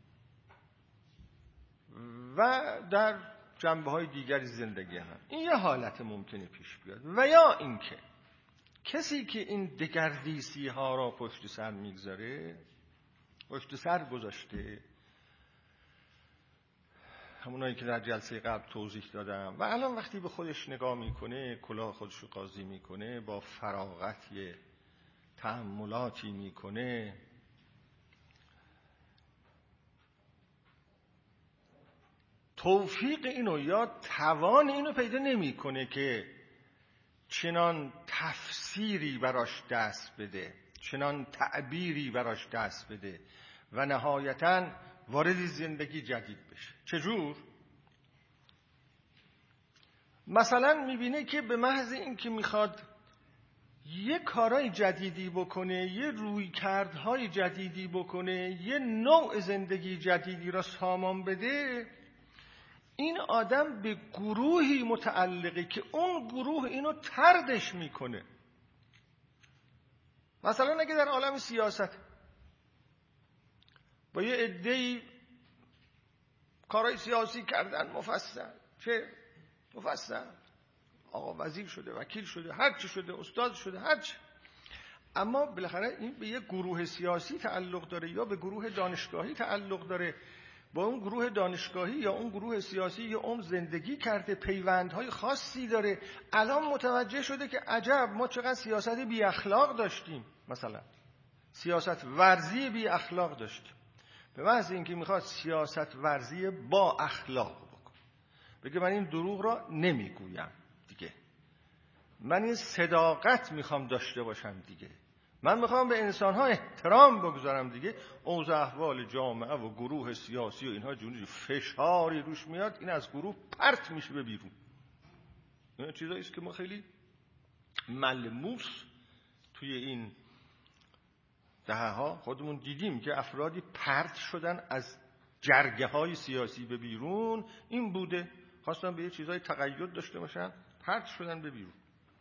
و در جنبه‌های دیگری زندگی هم این یه حالت ممکنه پیش بیاد. و یا اینکه کسی که این دگردیسی ها را پشت سر میگذاره، پشت سر گذاشته، همونایی که در جلسه قبل توضیح دادم، و الان وقتی به خودش نگاه میکنه، کلاه خودش رو قاضی میکنه، با فراغت یه تأملاتی میکنه، توفیق اینو یا توان اینو پیدا نمیکنه که چنان تفسیری براش دست بده، چنان تعبیری براش دست بده و نهایتاً وارد زندگی جدید بشه. چجور؟ مثلا میبینه که به محض اینکه میخواد یه کارهای جدیدی بکنه، یه رویکردهای جدیدی بکنه، یه نوع زندگی جدیدی را سامان بده، این آدم به گروهی متعلقه که اون گروه اینو طردش میکنه. مثلا اگه در عالم سیاست با یه عده‌ای کارهای سیاسی کردن مفصل، چه مفصل، آقا وزیر شده، وکیل شده، هر چی شده، استاد شده، هر چی. اما بالاخره این به یه گروه سیاسی تعلق داره یا به گروه دانشگاهی تعلق داره. با اون گروه دانشگاهی یا اون گروه سیاسی یا اون زندگی کرده، پیوندهای خاصی داره. الان متوجه شده که عجب ما چقدر سیاست بی اخلاق داشتیم، مثلا سیاست ورزی بی اخلاق داشتیم. به محض اینکه میخواد سیاست ورزی با اخلاق بکنه، بگه من این دروغ را نمیگویم دیگه، من این صداقت میخوام داشته باشم دیگه، من میخوام به انسانها احترام بگذارم دیگه، اوضاع احوال جامعه و گروه سیاسی و اینها جونی فشاری روش میاد، این از گروه پرت میشه به بیرون. این چیزایی است که ما خیلی ملموس توی این دهه‌ها خودمون دیدیم که افرادی پرت شدن از جرگه های سیاسی به بیرون. این بوده، خواستن به یه چیزای تقید داشته باشن، پرت شدن به بیرون.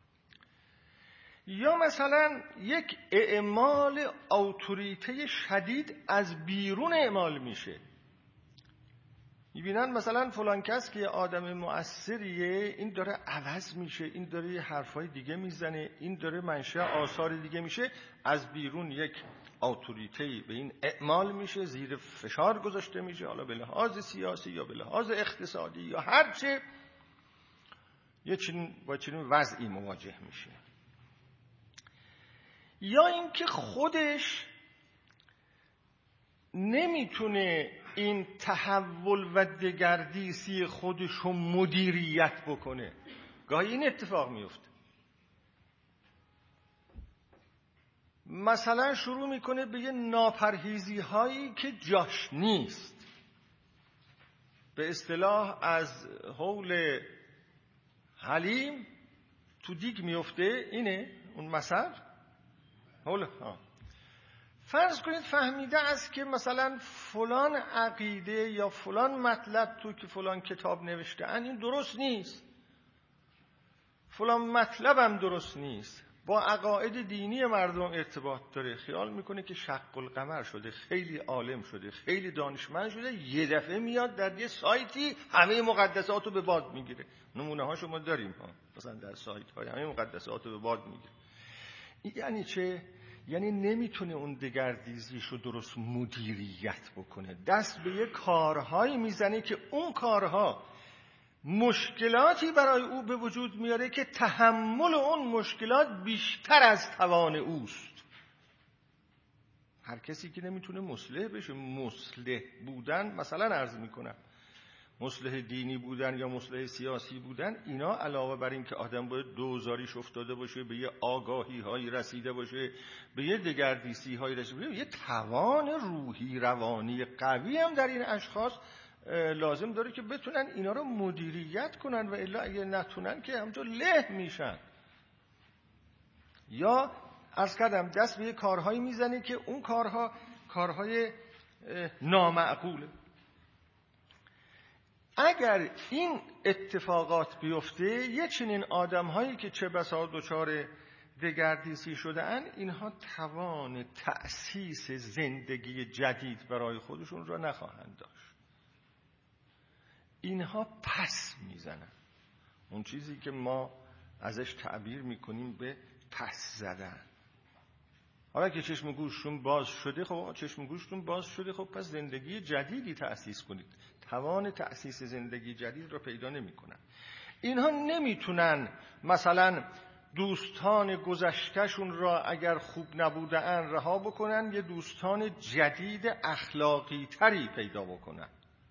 یا مثلا یک اعمال اتوریته شدید از بیرون اعمال میشه. میبینن مثلا فلان کس که آدم مؤثریه، این داره عوض میشه، این داره حرفای دیگه میزنه، این داره منشأ آثار دیگه میشه، از بیرون یک اتوریته به این اعمال میشه، زیر فشار گذاشته میشه، حالا به لحاظ سیاسی یا به لحاظ اقتصادی یا هر چه، با چنین وضعی مواجه میشه. یا اینکه خودش نمیتونه این تحول و دگردیسی خودش رو مدیریت بکنه. گاهی این اتفاق میفته، مثلا شروع میکنه به یه ناپرهیزی هایی که جاش نیست. به اصطلاح از حول حلیم تو دیگ میفته، اینه اون مثل. فرض کنید فهمیده است که مثلا فلان عقیده یا فلان مطلب تو که فلان کتاب نوشته ان این درست نیست، فلان مطلب هم درست نیست، با عقاید دینی مردم ارتباط داره، خیال میکنه که شق القمر شده، خیلی عالم شده، خیلی دانشمند شده، یه دفعه میاد در یه سایتی همه مقدسات رو به باد میگیره. نمونه هاشو ما داریم مثلا در سایت های همه مقدسات رو به باد میگیره. یعنی چه؟ یعنی نمیتونه اون دگردیزیش رو درست مدیریت بکنه، دست به یه کارهایی میزنه که اون کارها مشکلاتی برای او به وجود میاره که تحمل اون مشکلات بیشتر از توان اوست. هر کسی که نمیتونه مصلح بشه، مصلح بودن، مثلا عرض میکنم مصلح دینی بودن یا مصلح سیاسی بودن، اینا علاوه بر این که آدم باید دوزاریش افتاده باشه، به یه آگاهی هایی رسیده باشه، به یه دگردیسی هایی رسیده باشه، یه توان روحی روانی قوی هم در این اشخاص لازم داره که بتونن اینا رو مدیریت کنن، و الا اگه نتونن که همونجا له میشن. یا عرض کردم دست به یه کارهایی میزنه که اون کارها کارهای نامعقوله. اگر این اتفاقات بیفته، یه چنین آدم‌هایی که چه بسا دچار دگردیسی شده‌اند، اینها توان تأسیس زندگی جدید برای خودشون را نخواهند داشت. اینها پس میزنن، اون چیزی که ما ازش تعبیر میکنیم به پس زدن. حالا که چشم و گوشتون باز شده، خب چشم و گوشتون باز شده، خب پس زندگی جدیدی تأسیس کنید. توان تأسیس زندگی جدید رو پیدا نمی‌کنن. اینها نمیتونن مثلا دوستان گذشتهشون را اگر خوب نبودن رها بکنن، یه دوستان جدید اخلاقی تری پیدا بکنن.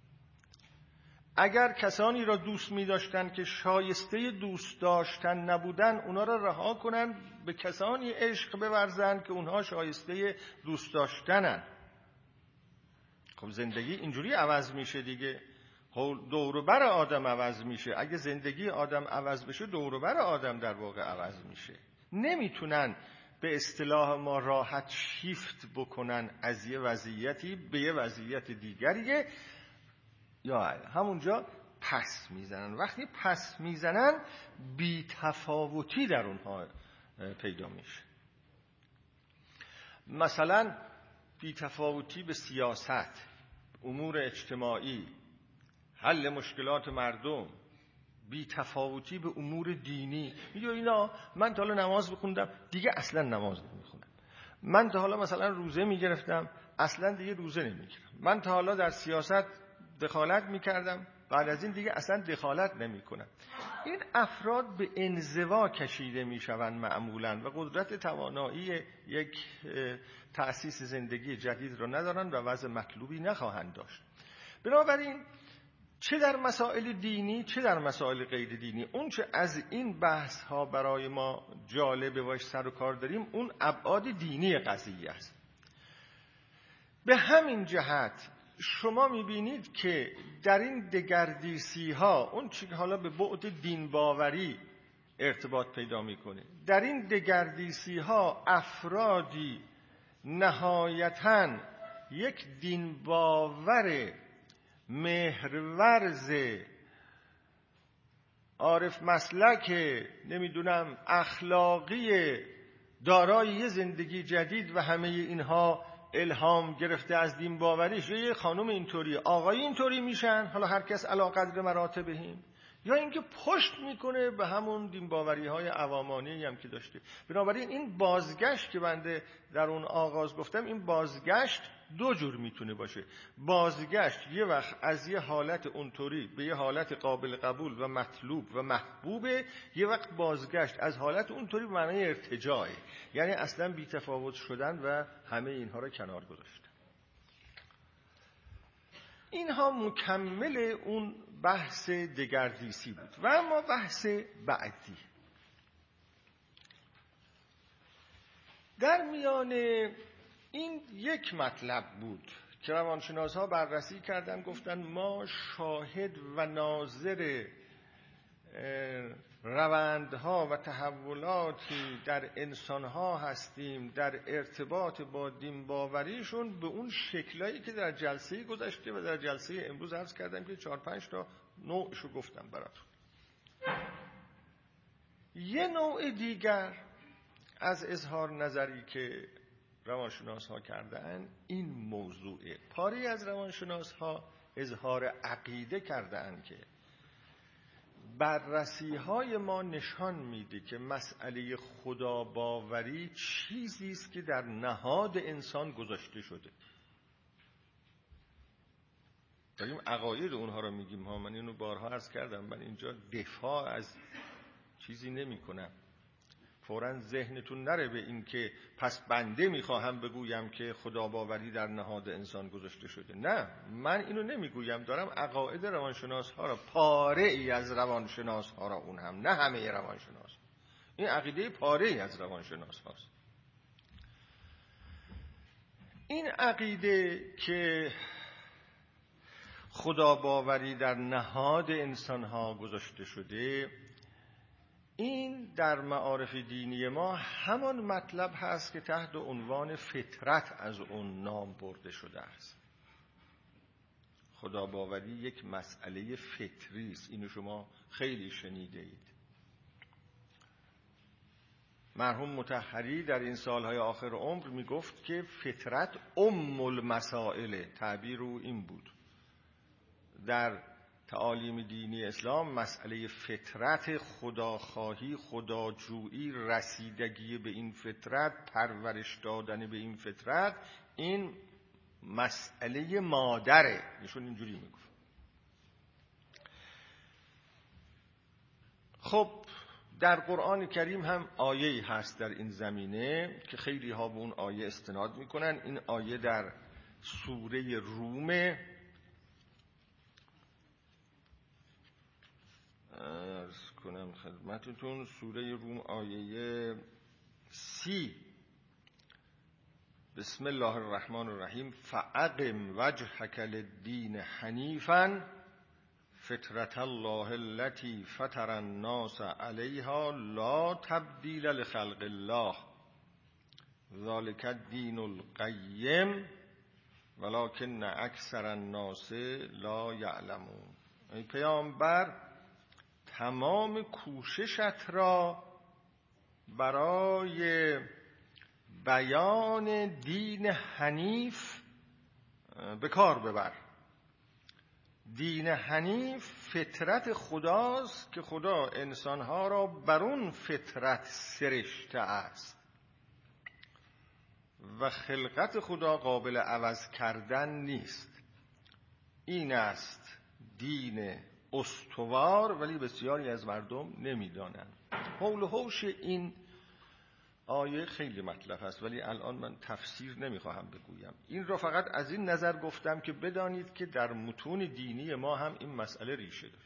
اگر کسانی را دوست می داشتن که شایسته دوست داشتن نبودن، اونا را رها کنن، به کسانی عشق بورزن که اونها شایسته دوست داشتنن. خب زندگی اینجوری عوض میشه دیگه، دور و بر آدم عوض میشه. اگه زندگی آدم عوض بشه، دور و بر آدم در واقع عوض میشه. نمیتونن به اصطلاح ما راحت شیفت بکنن از یه وضعیتی به یه وضعیت دیگریه، یا همونجا پس میزنن. وقتی پس میزنن بی تفاوتی در اونها پیدا میشه. مثلا بی‌تفاوتی به سیاست، امور اجتماعی، حل مشکلات مردم، بی‌تفاوتی به امور دینی. میگه اینا من تا حالا نماز بخوندم دیگه اصلا نماز نمیخونم، من تا حالا مثلا روزه میگرفتم اصلا دیگه روزه نمیگیرم، من تا حالا در سیاست دخالت میکردم بعد از این دیگه اصلا دخالت نمیکنم. این افراد به انزوا کشیده میشوند معمولا و قدرت توانایی یک تأسیس زندگی جدید رو ندارن و وضع مطلوبی نخواهند داشت. بنابراین چه در مسائل دینی چه در مسائل غیر دینی، اون چه از این بحث ها برای ما جالبه باش سر و کار داریم اون ابعاد دینی قضیه است. به همین جهت شما میبینید که در این دگردیسی ها اون چی که حالا به بعد دین باوری ارتباط پیدا میکنه، در این دگردیسی ها افرادی نهایتاً یک دین باور مهرورز عارف مسلک نمیدونم اخلاقی دارای یه زندگی جدید و همه اینها الهام گرفته از دین باوریش، یا یه خانم اینطوری آقای اینطوری میشن، حالا هر کس علی قدر مراتبهم، یا اینکه پشت میکنه به همون دین باوری های عوامانی هم که داشته. بنابراین این بازگشت که بنده در اون آغاز گفتم، این بازگشت دو جور میتونه باشه. بازگشت یه وقت از یه حالت اونطوری به یه حالت قابل قبول و مطلوب و محبوبه، یه وقت بازگشت از حالت اونطوری به معنی ارتجاعه، یعنی اصلا بی‌تفاوت شدن و همه اینها رو کنار گذاشتن. اینها مکمل اون بحث دگردیسی بود. و اما بحث بعدی در میان این یک مطلب بود که روانشناس‌ها بررسی کردن، گفتن ما شاهد و ناظر روندها و تحولاتی در انسانها هستیم در ارتباط با دین باوریشون به اون شکلایی که در جلسه گذشته و در جلسه امروز عرض کردم که 4-5 تا نوعشو گفتم براتون. یه نوع دیگر از اظهار نظری که روانشناس‌ها کردن این موضوعه. پاری از روانشناس‌ها اظهار عقیده کردن که بررسی‌های ما نشان میده که مسئله خدا باوری چیزی است که در نهاد انسان گذاشته شده. داریم عقاید اونها رو میگیم ها، من اینو بارها عرض کردم، من اینجا دفاع از چیزی نمی کنم. فوراً ذهنتون نره به این که پس بنده میخواهم بگویم که خدا باوری در نهاد انسان گذاشته شده. نه، من اینو نمیگویم، دارم عقاید روانشناس ها را، پاره ای از روانشناس ها را، اون هم نه همه روانشناس، این عقیده پاره ای از روانشناس هاست. این عقیده که خدا باوری در نهاد انسان ها گذاشته شده، این در معارف دینی ما همان مطلب هست که تحت عنوان فطرت از اون نام برده شده است. خدا باوری یک مسئله فطری است، اینو شما خیلی شنیده اید. مرحوم مطهری در این سالهای آخر عمر میگفت که فطرت المسائل، تعبیر او این بود. در تعالیم دینی اسلام مسئله فطرت، خداخواهی، خداجویی، رسیدگی به این فطرت، پرورش دادن به این فطرت، این مسئله مادره. ایشون اینجوری میگفت. خب در قرآن کریم هم آیه‌ای هست در این زمینه که خیلی ها به اون آیه استناد میکنن. این آیه در سوره روم، عرض کنم خدمتتون، سوره روم آیه 30. بسم الله الرحمن الرحیم. فاقم وجهک للدین حنیفا فطرة الله التي فطر الناس علیها لا تبدیل لخلق الله ذلک الدین القیم ولکن اکثر الناس لا یعلمون. ای پیامبر، تمام کوششت را برای بیان دین حنیف به کار ببر. دین حنیف فطرت خداست که خدا انسانها را بر اون فطرت سرشته است و خلقت خدا قابل عوض کردن نیست. این است دین استوار، ولی بسیاری از مردم نمیدانند. حول و حوش این آیه خیلی مطلب است، ولی الان من تفسیر نمیخواهم بگویم. این را فقط از این نظر گفتم که بدانید که در متون دینی ما هم این مسئله ریشه داره.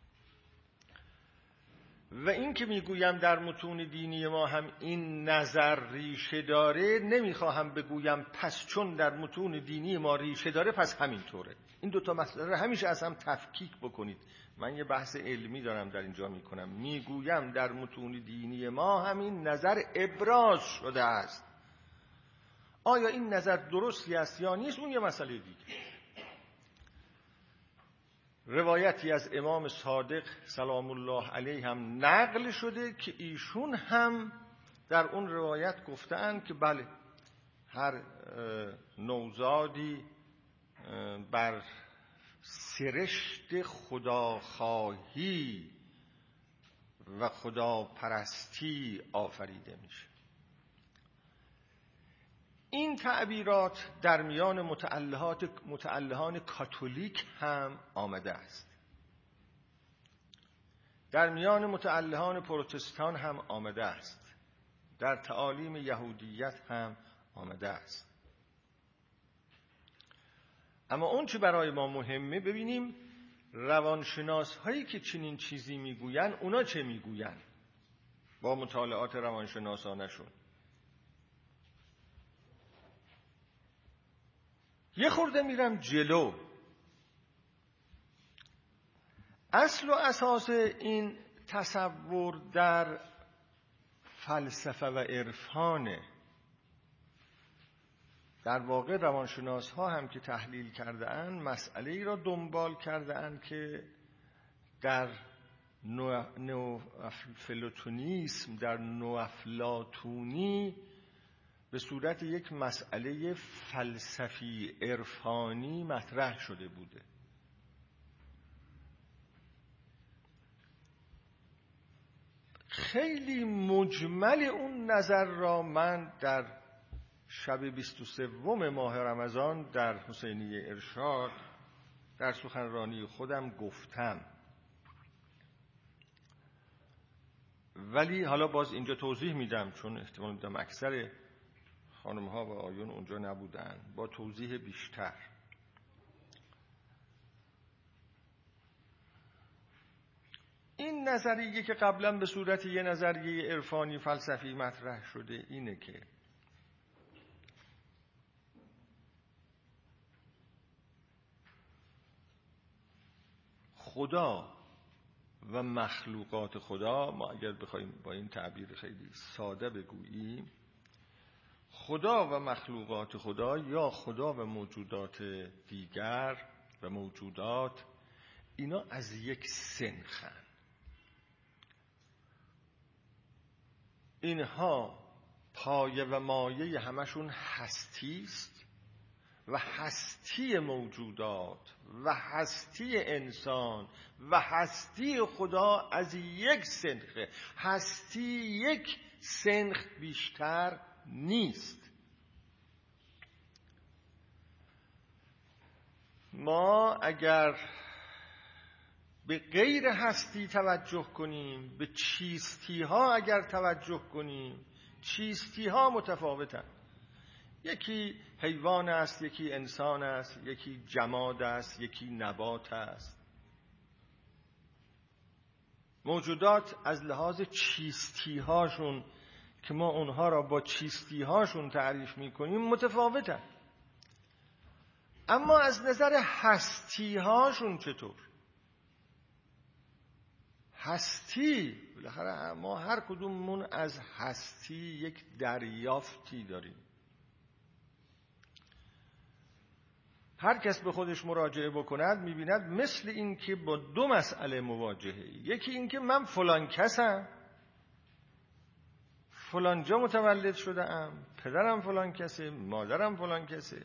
و این که میگویم در متون دینی ما هم این نظر ریشه داره، نمیخواهم بگویم پس چون در متون دینی ما ریشه داره پس همینطوره. این دوتا مسئله رو همیشه از هم تفکیک بکنید. من یه بحث علمی دارم در اینجا میکنم. میگویم در متون دینی ما همین نظر ابراز شده است. آیا این نظر درستی است یا نیست، اون یه مسئله دیگه. روایتی از امام صادق سلام الله علیه هم نقل شده که ایشون هم در اون روایت گفتند که بله، هر نوزادی بر سرشت خداخواهی و خداپرستی آفریده میشه. این تعبیرات در میان متعلهان کاتولیک هم آمده است، در میان متعلهان پروتستان هم آمده است، در تعالیم یهودیت هم آمده است. اما اون چه برای ما مهمه ببینیم روانشناس هایی که چنین چیزی میگوین اونا چه میگوین با مطالعات روانشناسانه شون. یه خورده میرم جلو. اصل و اساس این تصور در فلسفه و عرفانه. در واقع روانشناس ها هم که تحلیل کرده اند مسئله ای را دنبال کرده اند که در نوافلاتونیسم، در نوافلاتونی به صورت یک مسئله فلسفی عرفانی مطرح شده بوده. خیلی مجمل اون نظر را من در شب 23 ماه رمضان در حسینیه ارشاد در سخنرانی خودم گفتم، ولی حالا باز اینجا توضیح میدم چون احتمال میدم اکثر خانم‌ها و آیون اونجا نبودن، با توضیح بیشتر. این نظریه که قبلا به صورت یه نظریه عرفانی فلسفی مطرح شده اینه که خدا و مخلوقات خدا، ما اگر بخوایم با این تعبیر خیلی ساده بگوییم، خدا و مخلوقات خدا یا خدا و موجودات دیگر و موجودات، اینا از یک سنخن. اینها پایه و مایه همشون هستی است و هستی موجودات و هستی انسان و هستی خدا از یک سنخه. هستی یک سنخ بیشتر نیست. ما اگر به غیر هستی توجه کنیم، به چیستی ها اگر توجه کنیم، چیستی ها متفاوتن. یکی حیوان است، یکی انسان است، یکی جماد است، یکی نبات است. موجودات از لحاظ چیستی هاشون که ما اونها را با چیستی هاشون تعریف میکنیم متفاوتن. اما از نظر هستی هاشون چطور؟ هستی، بالاخره ما هر کدوممون از هستی یک دریافتی داریم. هر کس به خودش مراجعه بکند میبیند مثل این که با دو مسئله مواجهه. یکی این که من فلان کسم، فلان جا متولد شده‌ام، پدرم فلان کسه، مادرم فلان کسه،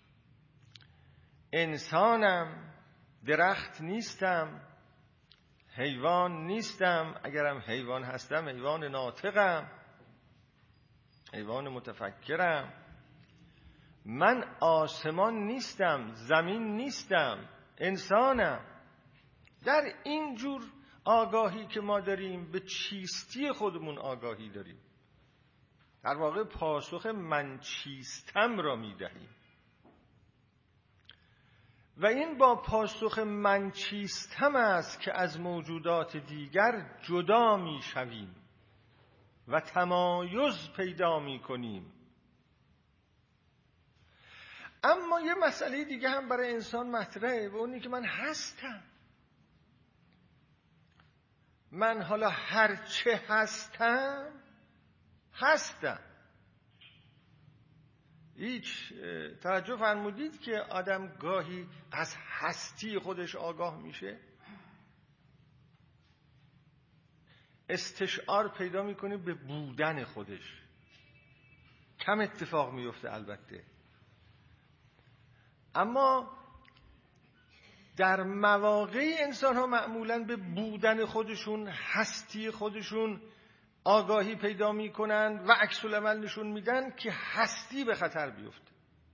انسانم، درخت نیستم، حیوان نیستم، اگرم حیوان هستم حیوان ناطقم، حیوان متفکرم، من آسمان نیستم، زمین نیستم، انسانم. در این جور آگاهی که ما داریم به چیستی خودمون آگاهی داریم، در واقع پاسخ من چیستم را میدهیم و این با پاسخ من چیستم است که از موجودات دیگر جدا میشویم و تمایز پیدا میکنیم. اما یه مسئله دیگه هم برای انسان مطرحه و اونی که من هستم. من حالا هرچه هستم هیچ توجه فرمودید که آدم گاهی از هستی خودش آگاه میشه، استشعار پیدا میکنه به بودن خودش. کم اتفاق میفته البته، اما در مواقع انسان ها معمولاً به بودن خودشون، هستی خودشون آگاهی پیدا میکنن و عکس العمل نشون میدن که هستی به خطر بیفته.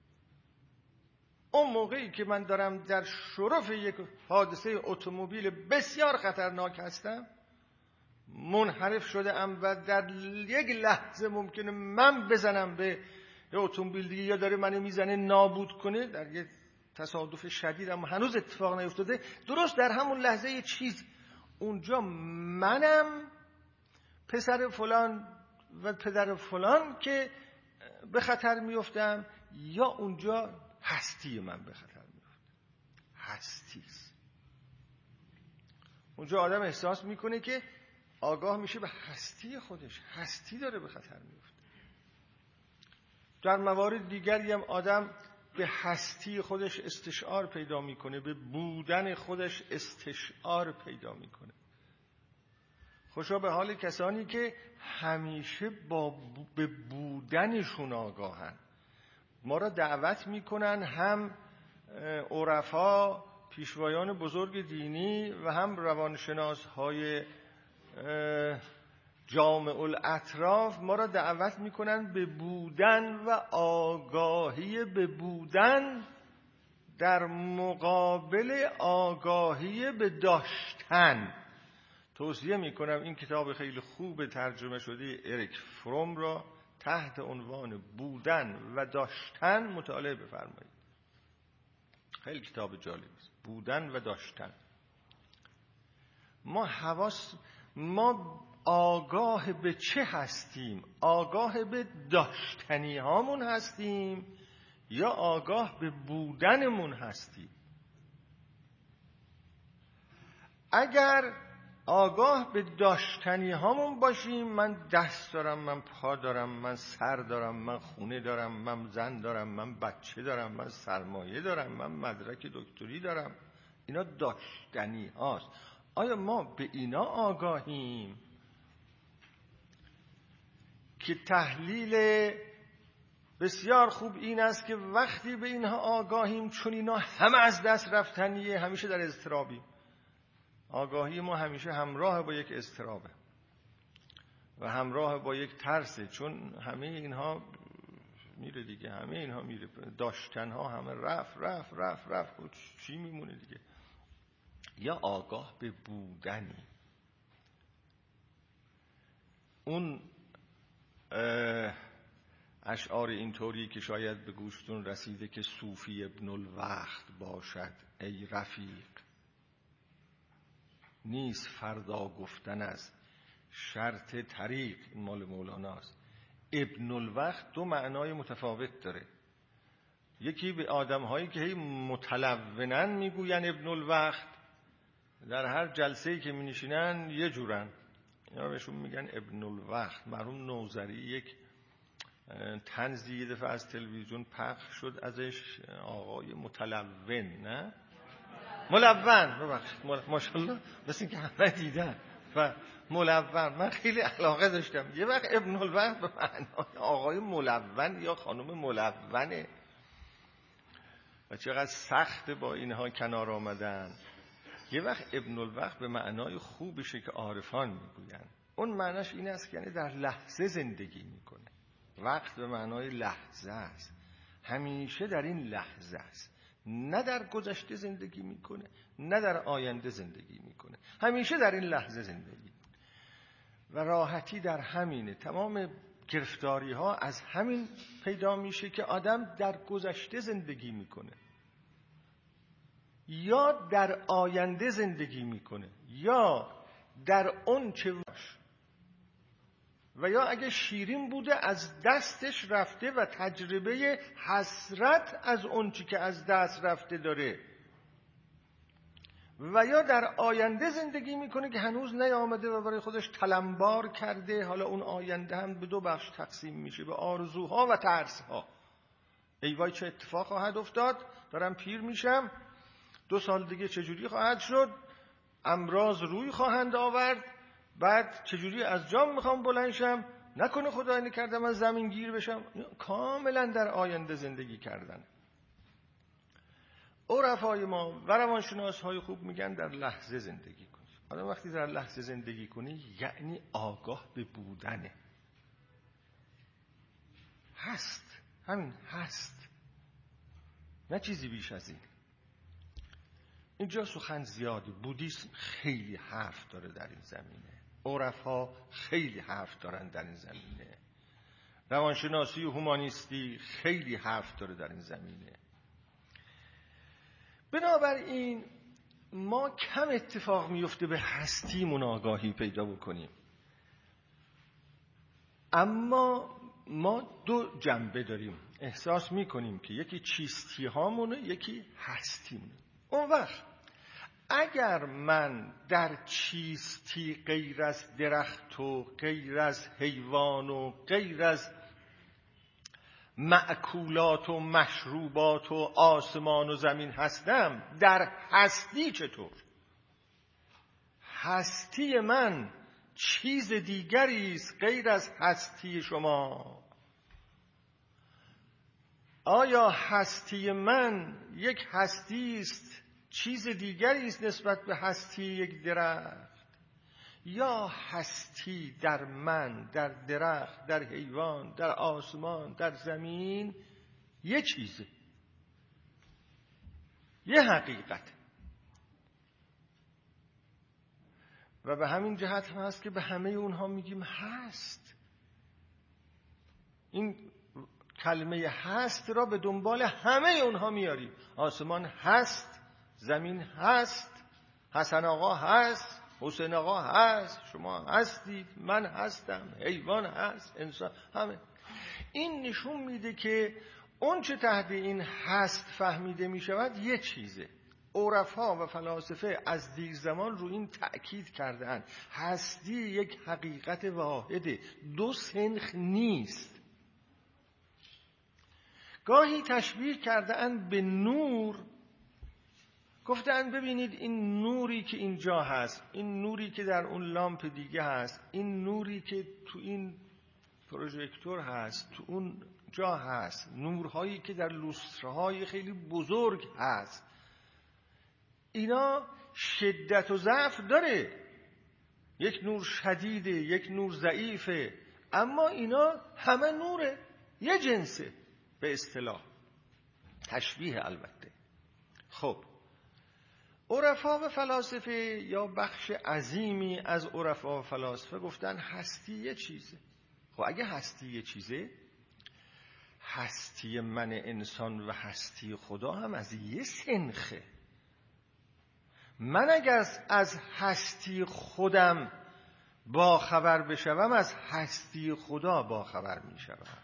اون موقعی که من دارم در شرف یک حادثه اتومبیل بسیار خطرناک هستم، منحرف شده ام و در یک لحظه ممکنه من بزنم به اتومبیل دیگه یا داره منو میزنه نابود کنه، در یک تصادف شدید اما هنوز اتفاق نیفتاده، درست در همون لحظه یه چیز اونجا منم پسر فلان و پدر فلان که به خطر میفتم، یا اونجا هستی من به خطر میفته. هستیست. اونجا آدم احساس میکنه که آگاه میشه به هستی خودش، هستی داره به خطر میفته. در موارد دیگری هم آدم به هستی خودش استشعار پیدا میکنه، به بودن خودش استشعار پیدا میکنه. خوشا به حال کسانی که همیشه به بودنشون آگاهن. ما را دعوت میکنن هم عرفا، پیشوایان بزرگ دینی و هم روانشناس های جامع الاطراف، ما را دعوت میکنن به بودن و آگاهی به بودن در مقابل آگاهی به داشتن. توصیه میکنم این کتاب خیلی خوب ترجمه شده اریک فروم را تحت عنوان بودن و داشتن مطالعه بفرمایید. خیلی کتاب جالبی است. بودن و داشتن. ما آگاه به چه هستیم؟ آگاه به داشتنی هامون هستیم یا آگاه به بودنمون هستیم؟ اگر آگاه به داشتنی هامون باشیم، من دست دارم، من پا دارم، من سر دارم، من خونه دارم، من زن دارم، من بچه دارم، من سرمایه دارم، من مدرک دکتری دارم، اینا داشتنی هاست. آیا ما به اینا آگاهیم؟ که تحلیل بسیار خوب این است که وقتی به اینها آگاهیم، چون اینا همه از دست رفتنیه، همیشه در اضطرابیم. آگاهی ما همیشه همراه با یک اضطرابه و همراه با یک ترسه، چون همه اینها میره دیگه، همه اینها میره، داشتنها همه رفت چی میمونه دیگه؟ یا آگاه به بودنی. اون اشعار اینطوری که شاید به گوشتون رسیده که صوفی ابن الوقت باشد ای رفیق، نیست فردا گفتن از شرط طریق. این مال مولاناست. ابن الوقت دو معنای متفاوت داره. یکی به آدم هایی که هی متلونن میگوین ابن الوقت، در هر جلسه‌ای که می نشینن یه جورن، اینا بهشون میگن ابن الوقت. مرحوم نوذری یک طنزی یه دفعه از تلویزیون پخش شد ازش، آقای متلون، ملون، ببخشید، ماشاءالله، مثل اینکه همه دیدن. و ملون، من خیلی علاقه داشتم. یه وقت ابن الوقت به معنای آقای ملون یا خانم ملونه و چقدر سخت با اینها کنار آمدن. یه وقت ابن الوقت به معنای خوبشه که عارفان میگوین. اون معناش این است که یعنی در لحظه زندگی میکنه. وقت به معنای لحظه است، همیشه در این لحظه است، نه در گذشته زندگی میکنه نه در آینده زندگی میکنه، همیشه در این لحظه زندگی. و راحتی در همینه. تمام گرفتاری ها از همین پیدا میشه که آدم در گذشته زندگی میکنه یا در آینده زندگی میکنه یا در اون چه و یا اگه شیرین بوده از دستش رفته و تجربه حسرت از اون چی که از دست رفته داره، و یا در آینده زندگی میکنه که هنوز نیامده و برای خودش تلمبار کرده. حالا اون آینده هم به دو بخش تقسیم میشه، به آرزوها و ترسها. ای وای چه اتفاق خواهد افتاد، دارم پیر میشم، 2 سال دیگه چجوری خواهد شد، امراض روی خواهند آورد، بعد چجوری از جام میخوام بلند شم، نکنه خدای نکرده من زمین گیر بشم. کاملا در آینده زندگی کردن. عرفای ما و روانشناس‌های خوب میگن در لحظه زندگی کنی. حالا وقتی در لحظه زندگی کنی یعنی آگاه به بودنه. هست، همین هست، نه چیزی بیش از این. اینجا سخن زیاده. بودیسم خیلی حرف داره در این زمینه، عرفا خیلی حرف دارن در این زمینه، روانشناسی و هومانیستی خیلی حرف داره در این زمینه. بنابراین ما کم اتفاق میفته به هستیمون آگاهی پیدا بکنیم. اما ما 2 جنبه داریم، احساس میکنیم که یکی چیستی هامونه، یکی هستیمونه. اون وقت اگر من در چیستی غیر از درخت و غیر از حیوان و غیر از مأکولات و مشروبات و آسمان و زمین هستم، در هستی چطور؟ هستی من چیز دیگری است غیر از هستی شما. آیا هستی من یک هستی است، چیز دیگری است نسبت به هستی یک درخت، یا هستی در من، در درخت، در حیوان، در آسمان، در زمین یه چیزه، یه حقیقت؟ و به همین جهت هم هست که به همه اونها میگیم هست. این کلمه هست را به دنبال همه اونها میاریم. آسمان هست، زمین هست، حسن آقا هست، حسین آقا هست، شما هستید، من هستم، حیوان هست، انسان، همه. این نشون میده که اون چه تحت این هست فهمیده میشود یه چیزه. عرفا و فلاسفه از دیر زمان رو این تأکید کردن. هستی یک حقیقت واحده، 2 سنخ نیست. گاهی تشبیه کردن به نور، گفتن ببینید این نوری که اینجا هست، این نوری که در اون لامپ دیگه هست، این نوری که تو این پروژکتور هست، تو اون جا هست، نورهایی که در لوسترهای خیلی بزرگ هست، اینا شدت و ضعف داره. یک نور شدیده، یک نور ضعیفه، اما اینا همه نوره، یه جنسه به اصطلاح، تشبیه البته. خب عرفا و فلاسفه یا بخش عظیمی از عرفا و فلاسفه گفتن هستی یه چیزه. خب اگه هستی یه چیزه، هستی من انسان و هستی خدا هم از یه سنخه. من اگر از هستی خودم با خبر بشوم، از هستی خدا با خبر میشوم.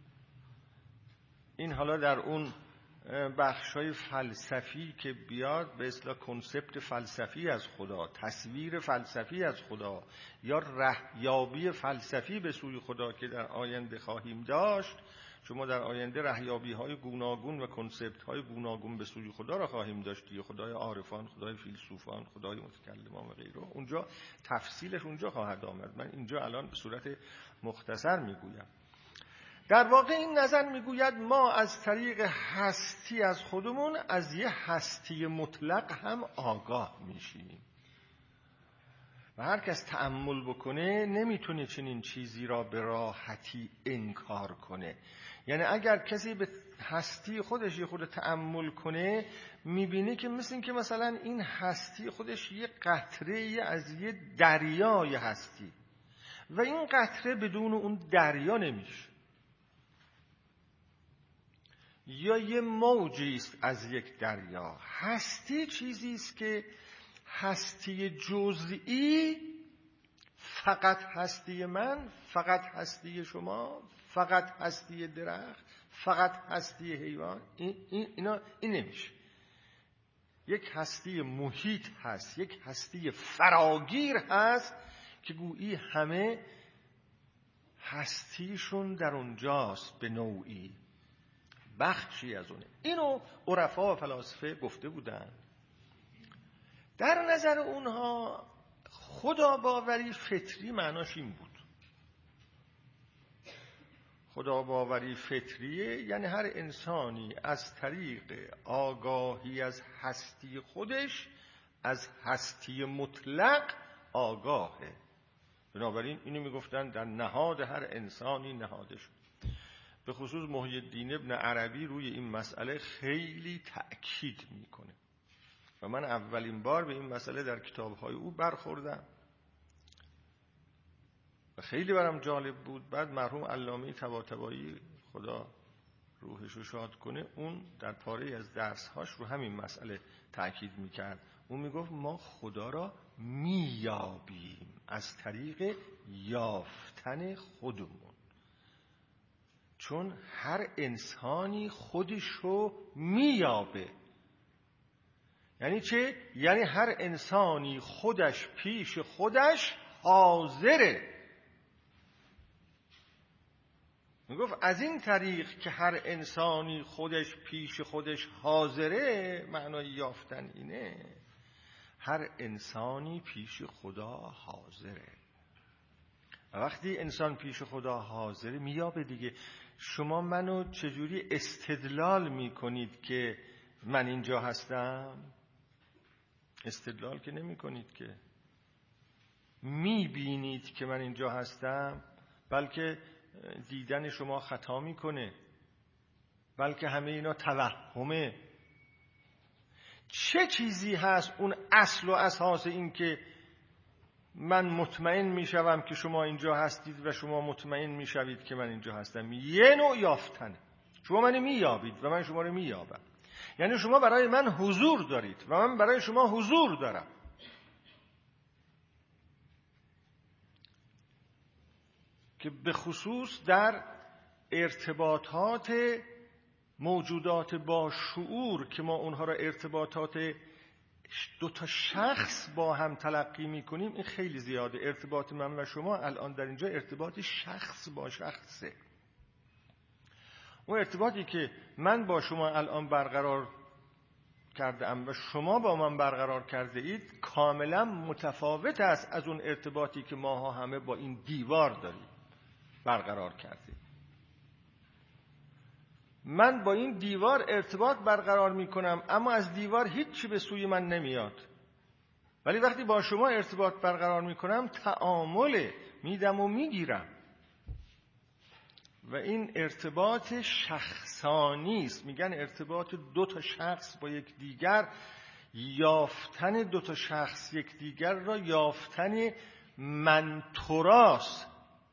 این حالا در اون بخشای فلسفی که بیاد، به اصطلاح کنسپت فلسفی از خدا، تصویر فلسفی از خدا یا رهیابی فلسفی به سوی خدا که در آینده خواهیم داشت، شما در آینده رهیابی‌های گوناگون و کنسپت‌های گوناگون به سوی خدا را خواهیم داشت، خدای عارفان، خدای فیلسوفان، خدای متکلمان و غیره. اونجا تفصیلش اونجا خواهد آمد. من اینجا الان به صورت مختصر میگویم. در واقع این نظر میگوید ما از طریق هستی از خودمون از یه هستی مطلق هم آگاه میشیم و هر کس تأمل بکنه نمیتونه چنین چیزی را به راحتی انکار کنه. یعنی اگر کسی به هستی خودش یه خود تأمل کنه میبینه که مثل این که مثلا این هستی خودش یه قطره از یه دریای هستی و این قطره بدون اون دریا نمیشه، یا یه موجی است از یک دریا. هستی چیزی است که هستی جزئی، فقط هستی من، فقط هستی شما، فقط هستی درخت، فقط هستی حیوان، این نمیشه. یک هستی محیط هست، یک هستی فراگیر هست که گویی همه هستیشون در اونجاست، به نوعی بخشی از اونه. اینو عرفا و فلاسفه گفته بودن. در نظر اونها خدا باوری فطری معناش این بود. خدا باوری فطریه یعنی هر انسانی از طریق آگاهی از هستی خودش از هستی مطلق آگاهه. بنابراین اینو میگفتن در نهاد هر انسانی نهاده شد. به خصوص محی الدین ابن عربی روی این مسئله خیلی تأکید میکنه و من اولین بار به این مسئله در کتاب‌های او برخوردم و خیلی برام جالب بود. بعد مرحوم علامه طباطبایی خدا روحش رو شاد کنه، اون در پاره از درس‌هاش رو همین مسئله تأکید میکرد. اون میگفت ما خدا را میابیم از طریق یافتن خودمون، چون هر انسانی خودش رو میابه. یعنی چه؟ یعنی هر انسانی خودش پیش خودش حاضره. میگفت از این طریق که هر انسانی خودش پیش خودش حاضره، معنای یافتن اینه هر انسانی پیش خدا حاضره. و وقتی انسان پیش خدا حاضره میابه دیگه. شما منو چجوری استدلال میکنید که من اینجا هستم؟ استدلال که نمی کنید، که میبینید که من اینجا هستم، بلکه دیدن شما خطا میکنه، بلکه همه اینا توهمه. چه چیزی هست اون اصل و اساس این که من مطمئن میشوم که شما اینجا هستید و شما مطمئن میشوید که من اینجا هستم؟ یه نوع یافتنه. شما منو مییابید و من شما رو مییابم. یعنی شما برای من حضور دارید و من برای شما حضور دارم. که به خصوص در ارتباطات موجودات با شعور که ما اونها را ارتباطات دو تا شخص با هم تلقی میکنیم، این خیلی زیاده. ارتباط من و شما الان در اینجا ارتباط شخص با شخصه. اون ارتباطی که من با شما الان برقرار کرده ام و شما با من برقرار کرده اید کاملا متفاوت است از اون ارتباطی که ماها همه با این دیوار داریم برقرار کردیم. من با این دیوار ارتباط برقرار میکنم اما از دیوار هیچی به سوی من نمیاد، ولی وقتی با شما ارتباط برقرار میکنم تعامل میدم و میگیرم و این ارتباط شخصانی است. میگن ارتباط دو تا شخص با یک دیگر، یافتن دو تا شخص یک دیگر را یافتن من تو راست.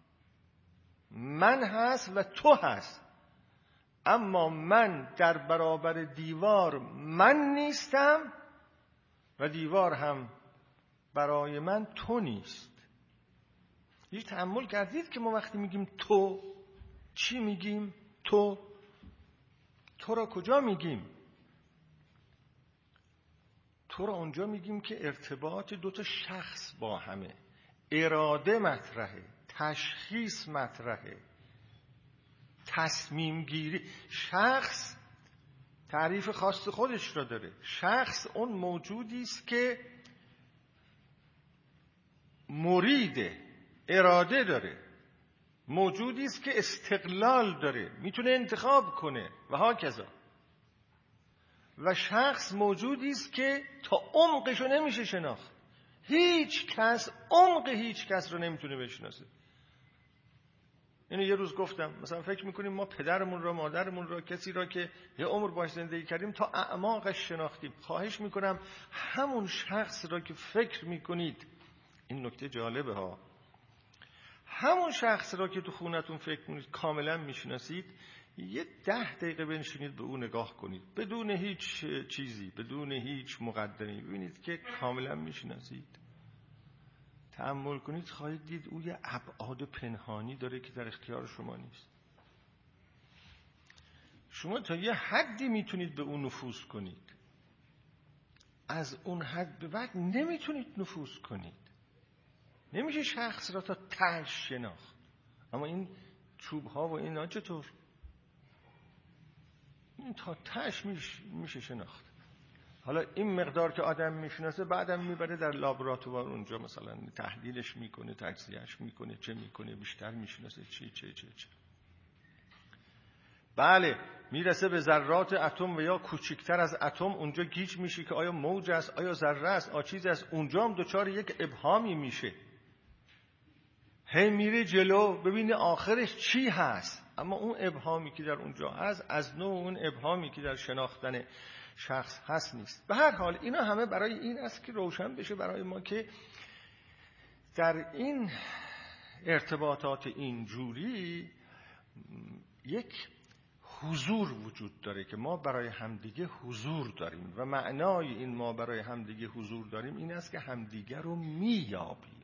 من هست و تو هست، اما من در برابر دیوار من نیستم و دیوار هم برای من تو نیست. هیچ تأمل کردید که ما وقتی میگیم تو چی میگیم؟ تو را کجا میگیم؟ تو را اونجا میگیم که ارتباط دو تا شخص با همه، اراده مطرحه، تشخیص مطرحه، تصمیم گیری. شخص تعریف خاص خودش را داره. شخص اون موجودی است که مرید اراده داره، موجودی است که استقلال داره، میتونه انتخاب کنه و هاکذا. و شخص موجودی است که تا عمقش رو نمیشه شناخت. هیچ کس عمق هیچ کس رو نمیتونه بشناسه. یعنی یه روز گفتم مثلا فکر میکنیم ما پدرمون را، مادرمون را، کسی را که یه عمر باش زندگی کردیم تا اعماقش شناختیم. خواهش میکنم همون شخص را که فکر میکنید، این نکته جالبه ها، همون شخص را که تو خونتون فکر میکنید کاملا میشناسید، یه 10 دقیقه بنشینید به اون نگاه کنید بدون هیچ چیزی، بدون هیچ مقدمه‌ای، ببینید که کاملا میشناسید. تأمل کنید خواهید دید او یه ابعاد پنهانی داره که در اختیار شما نیست. شما تا یه حدی میتونید به اون نفوذ کنید، از اون حد به بعد نمیتونید نفوذ کنید. نمیشه شخص را تا تهش شناخت. اما این چوب ها و اینا چطور؟ این تا تهش میشه شناخت. حالا این مقدار که آدم میشناسه بعدم میبره در لابراتوار، اونجا مثلا تحلیلش میکنه، تجزیهش میکنه، چه میکنه، بیشتر میشناسه چه. بله، میرسه به ذرات اتم و یا کوچکتر از اتم، اونجا گیج میشه که آیا موج است، آیا ذره است، چیز است. اونجا هم دچار یک ابهامی میشه. هی میره جلو ببینه آخرش چی هست. اما اون ابهامی که در اونجا هست از نوع اون ابهامی که در شناختن شخص هست نیست. به هر حال اینا همه برای این است که روشن بشه برای ما که در این ارتباطات اینجوری یک حضور وجود داره که ما برای همدیگه حضور داریم و معنای این ما برای همدیگه حضور داریم این است که همدیگه رو میابیم.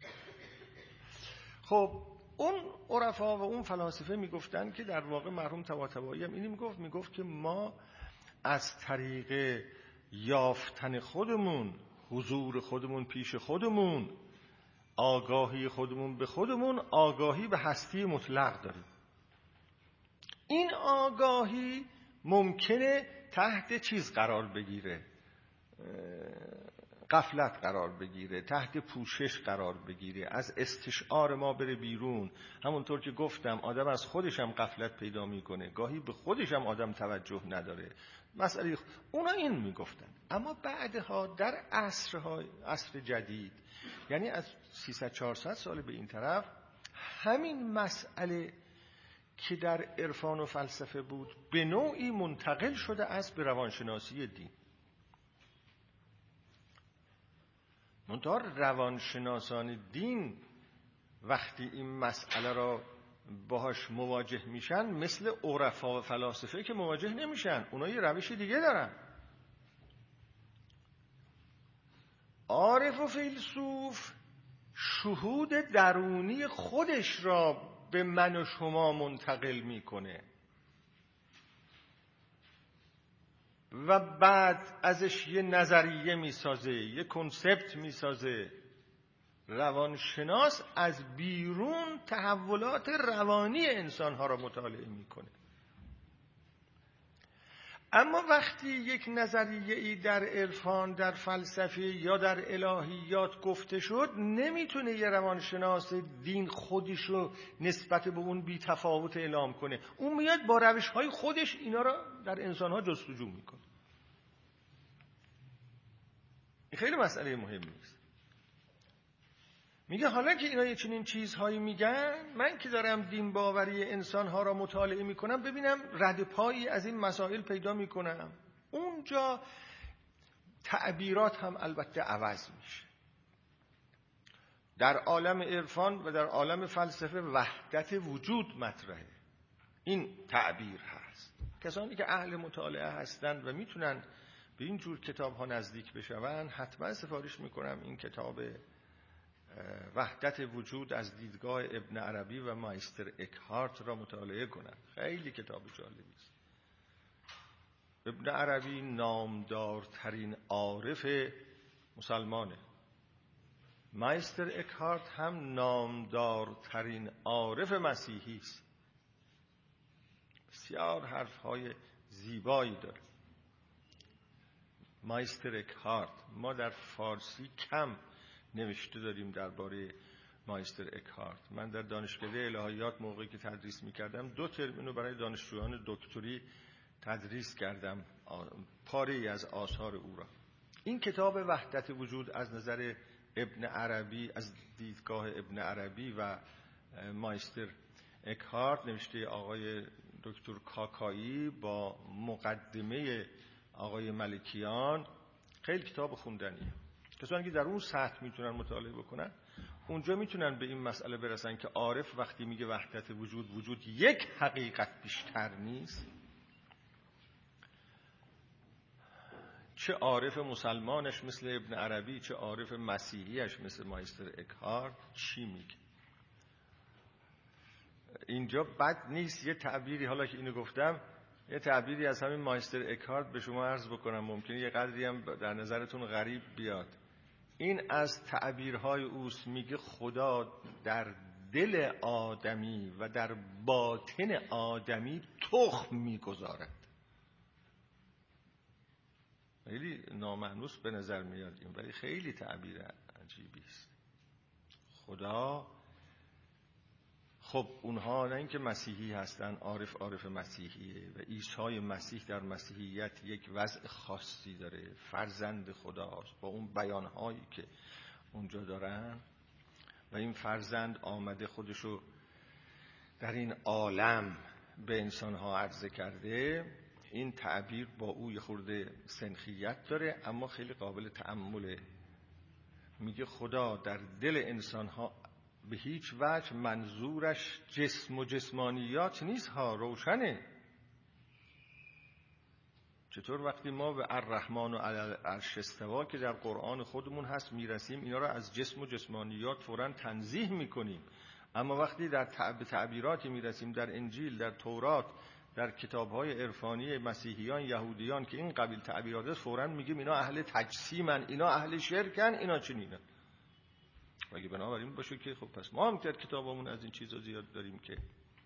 خب اون عرفا و اون فلاسفه میگفتن که در واقع مرحوم طباطبایی هم اینی میگفت که ما از طریق یافتن خودمون، حضور خودمون پیش خودمون، آگاهی خودمون به خودمون، آگاهی به هستی مطلق داریم. این آگاهی ممکنه تحت چیز قرار بگیره، غفلت قرار بگیره، تحت پوشش قرار بگیره، از استشعار ما بره بیرون. همونطور که گفتم آدم از خودش هم غفلت پیدا میکنه، گاهی به خودش هم آدم توجه نداره. مسئله اونا این میگفتن. اما بعدها در عصر جدید، یعنی از 300-400 سال به این طرف، همین مسئله که در عرفان و فلسفه بود به نوعی منتقل شده است به روانشناسی دین. منتها روانشناسان دین وقتی این مسئله را باهاش مواجه میشن، مثل عرفا و فلاسفه که مواجه نمیشن. اونا یه روش دیگه دارن. عارف و فیلسوف شهود درونی خودش را به من و شما منتقل میکنه و بعد ازش یه نظریه میسازه، یه کنسپت میسازه. روانشناس از بیرون تحولات روانی انسانها را مطالعه میکنه. اما وقتی یک نظریه‌ای در عرفان، در فلسفه یا در الهیات گفته شد، نمیتونه یه روانشناس دین خودشو نسبت به اون بی تفاوت اعلام کنه. اون میاد با روش‌های خودش اینا را در انسان‌ها جستجو میکنه. این خیلی مسئله مهمی است. میگه حالا که اینا یه چنین چیزهایی میگن، من که دارم دین باوری انسانها را مطالعه میکنم ببینم رد پایی از این مسائل پیدا میکنم. اونجا تعبیرات هم البته عوض میشه. در عالم عرفان و در عالم فلسفه وحدت وجود مطرحه. این تعبیر هست. کسانی که اهل مطالعه هستند و میتونن به این جور کتاب ها نزدیک بشون، حتما سفارش میکنم این کتاب وحدت وجود از دیدگاه ابن عربی و مایستر اکهارت را مطالعه کنند. خیلی کتاب جالبی است. ابن عربی نامدارترین عارف مسلمانه. مایستر اکهارت هم نامدارترین عارف مسیحی است. بسیار حرفهای زیبایی داره. مایستر اکهارت، ما در فارسی کم نوشته داریم درباره مایستر اکهارت. من در دانشکده الهیات موقعی که تدریس میکردم 2 ترم اینو برای دانشجویان دکتری تدریس کردم، پاره‌ای از آثار او را. این کتاب وحدت وجود از نظر ابن عربی، از دیدگاه ابن عربی و مایستر اکهارت، نوشته آقای دکتر کاکایی با مقدمه آقای ملکیان، خیلی کتاب خوندنیه. کسانی که در اون سطح میتونن مطالعه بکنن، اونجا میتونن به این مسئله برسن که عارف وقتی میگه وحدت وجود، وجود یک حقیقت بیشتر نیست. چه عارف مسلمانش مثل ابن عربی، چه عارف مسیحیش مثل مایستر اکهارت چی میگه. اینجا بد نیست یه تعبیری، حالا که اینو گفتم، یه تعبیری از همین مایستر اکهارت به شما عرض بکنم، ممکنه یه قدری هم در نظرتون غریب بیاد. این از تعبیرهای اوست، میگه خدا در دل آدمی و در باطن آدمی تخم میگذارد. خیلی نامانوس به نظر میاد این، ولی خیلی تعبیر عجیبی است. خدا، خب اونها نه اینکه مسیحی هستن، عارف مسیحیه و عیسی مسیح در مسیحیت یک وضع خاصی داره، فرزند خداست با اون بیانهایی که اونجا دارن، و این فرزند آمده خودشو در این عالم به انسانها عرضه کرده. این تعبیر با او یه خورده سنخیت داره اما خیلی قابل تأمله. میگه خدا در دل انسانها به هیچ وجه منظورش جسم و جسمانیات نیست ها، روشنه. چطور وقتی ما به الرحمن و علی العرش استوا که در قرآن خودمون هست میرسیم، اینا را از جسم و جسمانیات فوراً تنزیه میکنیم، اما وقتی در تعبیراتی میرسیم در انجیل، در تورات، در کتاب‌های عرفانی مسیحیان، یهودیان که این قبیل تعبیرات است، فوراً میگیم اینا اهل تجسیمن، اینا اهل شرکن، اینا چنینن. اگه بنابراین باشه که خب پس ما هم در کتابمون از این چیزا زیاد داریم که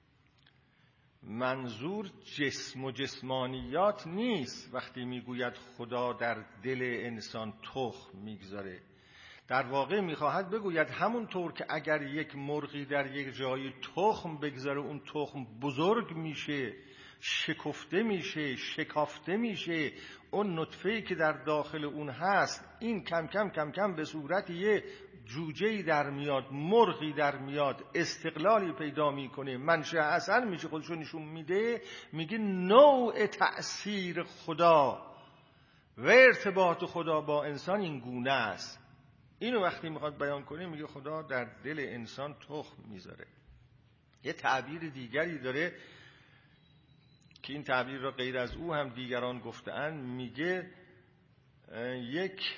منظور جسم و جسمانیات نیست. وقتی میگوید خدا در دل انسان تخم میگذاره، در واقع میخواهد بگوید همونطور که اگر یک مرغی در یک جای تخم بگذاره، اون تخم بزرگ میشه، شکفته میشه، شکافته میشه، اون نطفه‌ای که در داخل اون هست این کم کم کم کم به صورت یه جوجه‌ای در میاد، مرغی در میاد، استقلالی پیدا میکنه، منشأ اصل میشه، خودشو نشون میده. میگه نوع تأثیر خدا و ارتباط خدا با انسان این گونه است. اینو وقتی میخواد بیان کنه میگه خدا در دل انسان تخم میذاره. یه تعبیر دیگری داره که این تعبیر را غیر از او هم دیگران گفته‌اند، میگه یک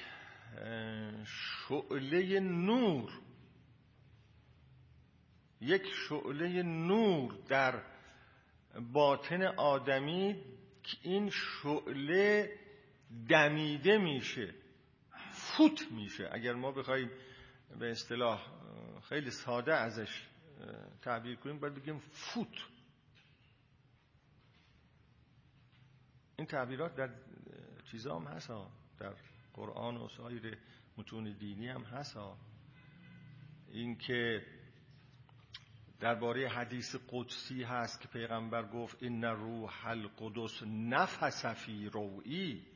شعله نور، یک شعله نور در باطن آدمی که این شعله دمیده میشه، فوت میشه. اگر ما بخوایم به اصطلاح خیلی ساده ازش تعبیر کنیم باید بگیم فوت. این تعبیرات در چیزا هم هست، در قرآن و سایر متون دینی هم هست. این که درباره حدیث قدسی هست که پیغمبر گفت ان روح القدس نفس فی روعی،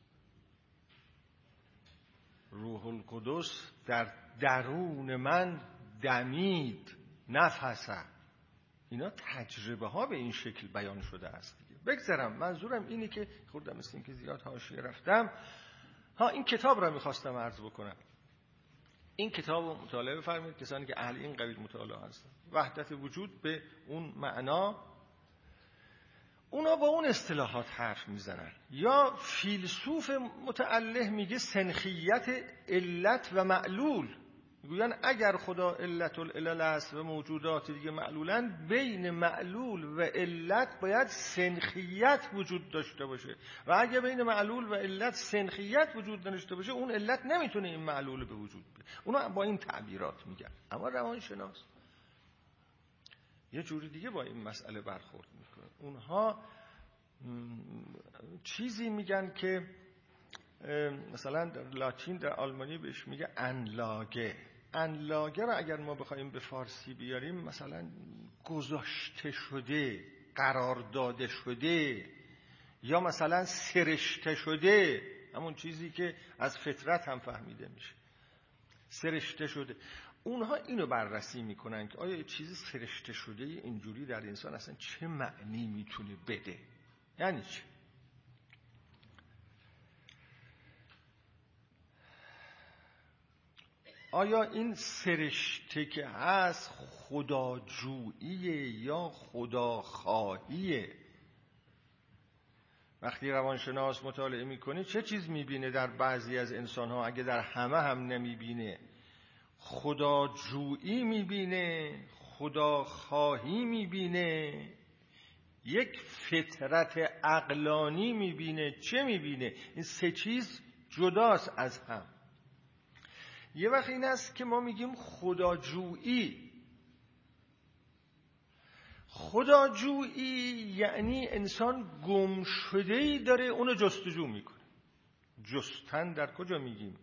روح القدس در درون من دمید، نفسه. اینا تجربه ها به این شکل بیان شده است دیگه. بگذارم، منظورم اینه که خوردم مثل این که زیاد حاشیه رفتم. این کتاب را میخواستم عرض بکنم. این کتاب رو مطالعه بفرمایید کسانی که اهل این قبیل مطالعه هستن. وحدت وجود به اون معنا، اونا با اون اصطلاحات حرف میزنن. یا فیلسوف متعله میگه سنخیت علت و معلول، میگوین اگر خدا علت العلل است و موجودات دیگه معلولن، بین معلول و علت باید سنخیت وجود داشته باشه، و اگر بین معلول و علت سنخیت وجود داشته باشه، اون علت نمیتونه این معلول به وجود بیاره. اونا با این تعبیرات میگن. اما روانشناس یه جوری دیگه با این مسئله برخورد میکنه. اونها چیزی میگن که مثلا در لاتین، در آلمانی بهش میگه انلاگه. انلاگه رو اگر ما بخوایم به فارسی بیاریم، مثلا گذاشته شده، قرار داده شده، یا مثلا سرشته شده، همون چیزی که از فطرت هم فهمیده میشه، سرشته شده. اونها اینو بررسی میکنن که آیا چیزی سرشته شده اینجوری در انسان اصلا چه معنی میتونه بده، یعنی چه؟ آیا این سرشته که هست خداجوییه یا خداخواهیه؟ وقتی روانشناس مطالعه میکنه چه چیز میبینه در بعضی از انسانها، اگه در همه هم نمیبینه؟ خداجویی میبینه، خداخواهی میبینه، یک فطرت عقلانی میبینه، چه میبینه؟ این سه چیز جداست از هم. یه وقت این است که ما میگیم خداجویی. خداجویی یعنی انسان گم شده‌ای داره اونو جستجو میکنه. جستن در کجا میگیم؟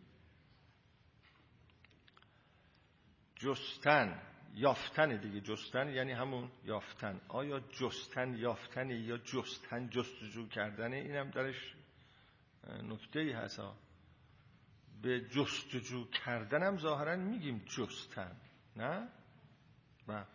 جستن، یافتن دیگه. جستن یعنی همون یافتن. آیا جستن یافتنه یا جستن جستجو کردنه؟ اینم درش نکته‌ای هست. به جستجو کردنم ظاهرا میگیم جستن، نه؟ و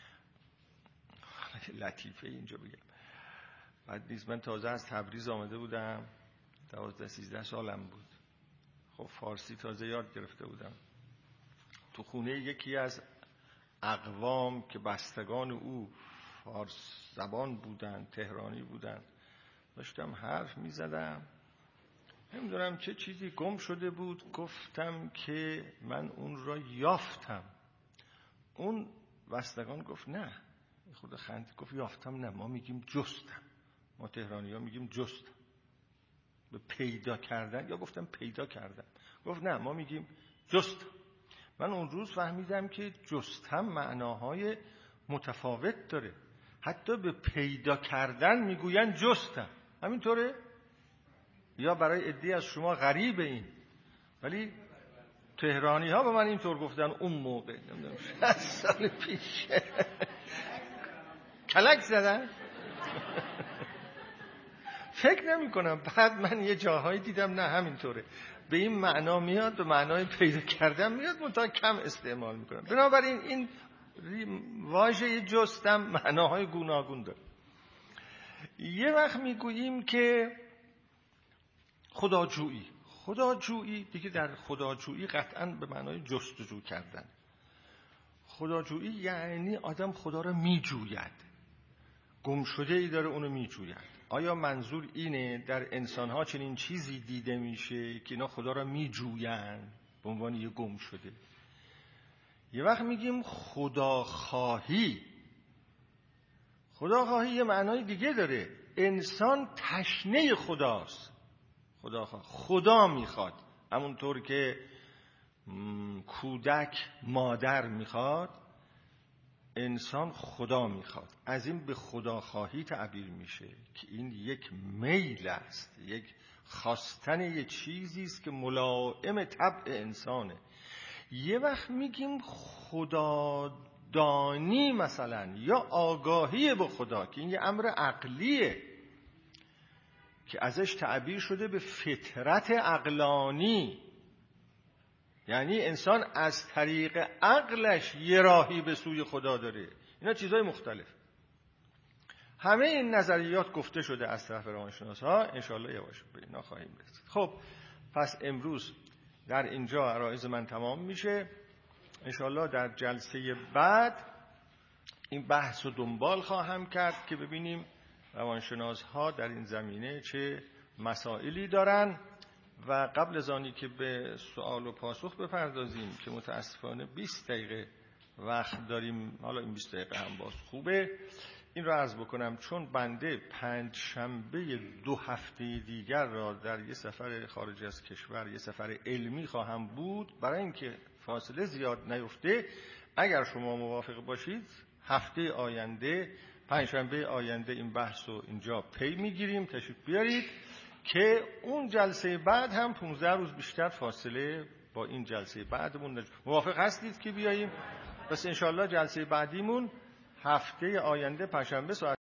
لطیفه اینجا بگم، بعد نیست من تازه از تبریز آمده بودم، 12-13 سالم بود. خب فارسی تازه یاد گرفته بودم. تو خونه یکی از اقوام که بستگان او فارس زبان بودن، تهرانی بودن، داشتم حرف میزدم، نمیدونم چه چیزی گم شده بود، گفتم که من اون را یافتم. اون بستگان گفت نه، خود خند، گفت یافتم نه، ما میگیم جستم، ما تهرانی ها میگیم جستم. به پیدا کردن، یا گفتم پیدا کردم، گفت نه ما میگیم جستم. من اون روز فهمیدم که جستم معناهای متفاوت داره. حتی به پیدا کردن میگوین جستم. همینطوره؟ یا برای عده‌ای از شما غریبه این، ولی تهرانی ها به من اینطور گفتن اون موقع، نمیدونم 60 سال پیش. کلک زدن. فکر نمی کنم. بعد من یه جاهایی دیدم نه همینطوره، به این معنا میاد، به معنای پیدا کردن میاد، منتها کم استعمال میکنم. بنابراین این واژه جستم معناهای گوناگون داره. یه وقت میگوییم که خداجویی. خداجویی دیگه، در خداجویی قطعاً به معنای جستجو کردن. خداجویی یعنی آدم خدا را میجوید، گم شده ای داره اونو میجوید. آیا منظور اینه در انسان‌ها چنین چیزی دیده میشه که اینا خدا را میجوین به عنوان یه گم شده؟ یه وقت میگیم خداخواهی. خداخواهی یه معنای دیگه داره. انسان تشنه خداست. خدا میخواد، همونطور که کودک مادر میخواد، انسان خدا میخواد. از این به خداخواهی تعبیر میشه که این یک میل است، یک خواستن یه چیزی است که ملائم طبع انسانه. یه وقت میگیم خدادانی مثلا، یا آگاهی به خدا، که این یه امر عقلیه که ازش تعبیر شده به فطرت عقلانی، یعنی انسان از طریق عقلش یه راهی به سوی خدا داره. اینا چیزهای مختلف. همه این نظریات گفته شده از طرف روانشناس‌ها، انشالله یواش به اینا خواهیم رسید. خب پس امروز در اینجا عرایض من تمام میشه. انشالله در جلسه بعد این بحث رو دنبال خواهم کرد که ببینیم روانشناس‌ها در این زمینه چه مسائلی دارن. و قبل از آنی که به سوال و پاسخ بپردازیم که متاسفانه 20 دقیقه وقت داریم، حالا این 20 دقیقه هم باز خوبه، این را عرض بکنم چون بنده 5 شنبه 2 هفته دیگر را در یه سفر خارج از کشور، یه سفر علمی خواهم بود، برای اینکه فاصله زیاد نیفته، اگر شما موافق باشید هفته آینده پنجشنبه آینده این بحث رو اینجا پی میگیریم. تشریف بیارید که اون جلسه بعد هم 15 روز بیشتر فاصله با این جلسه بعدمون. موافق هستید که بیاییم؟ پس انشالله جلسه بعدیمون هفته آینده پنجشنبه ساعت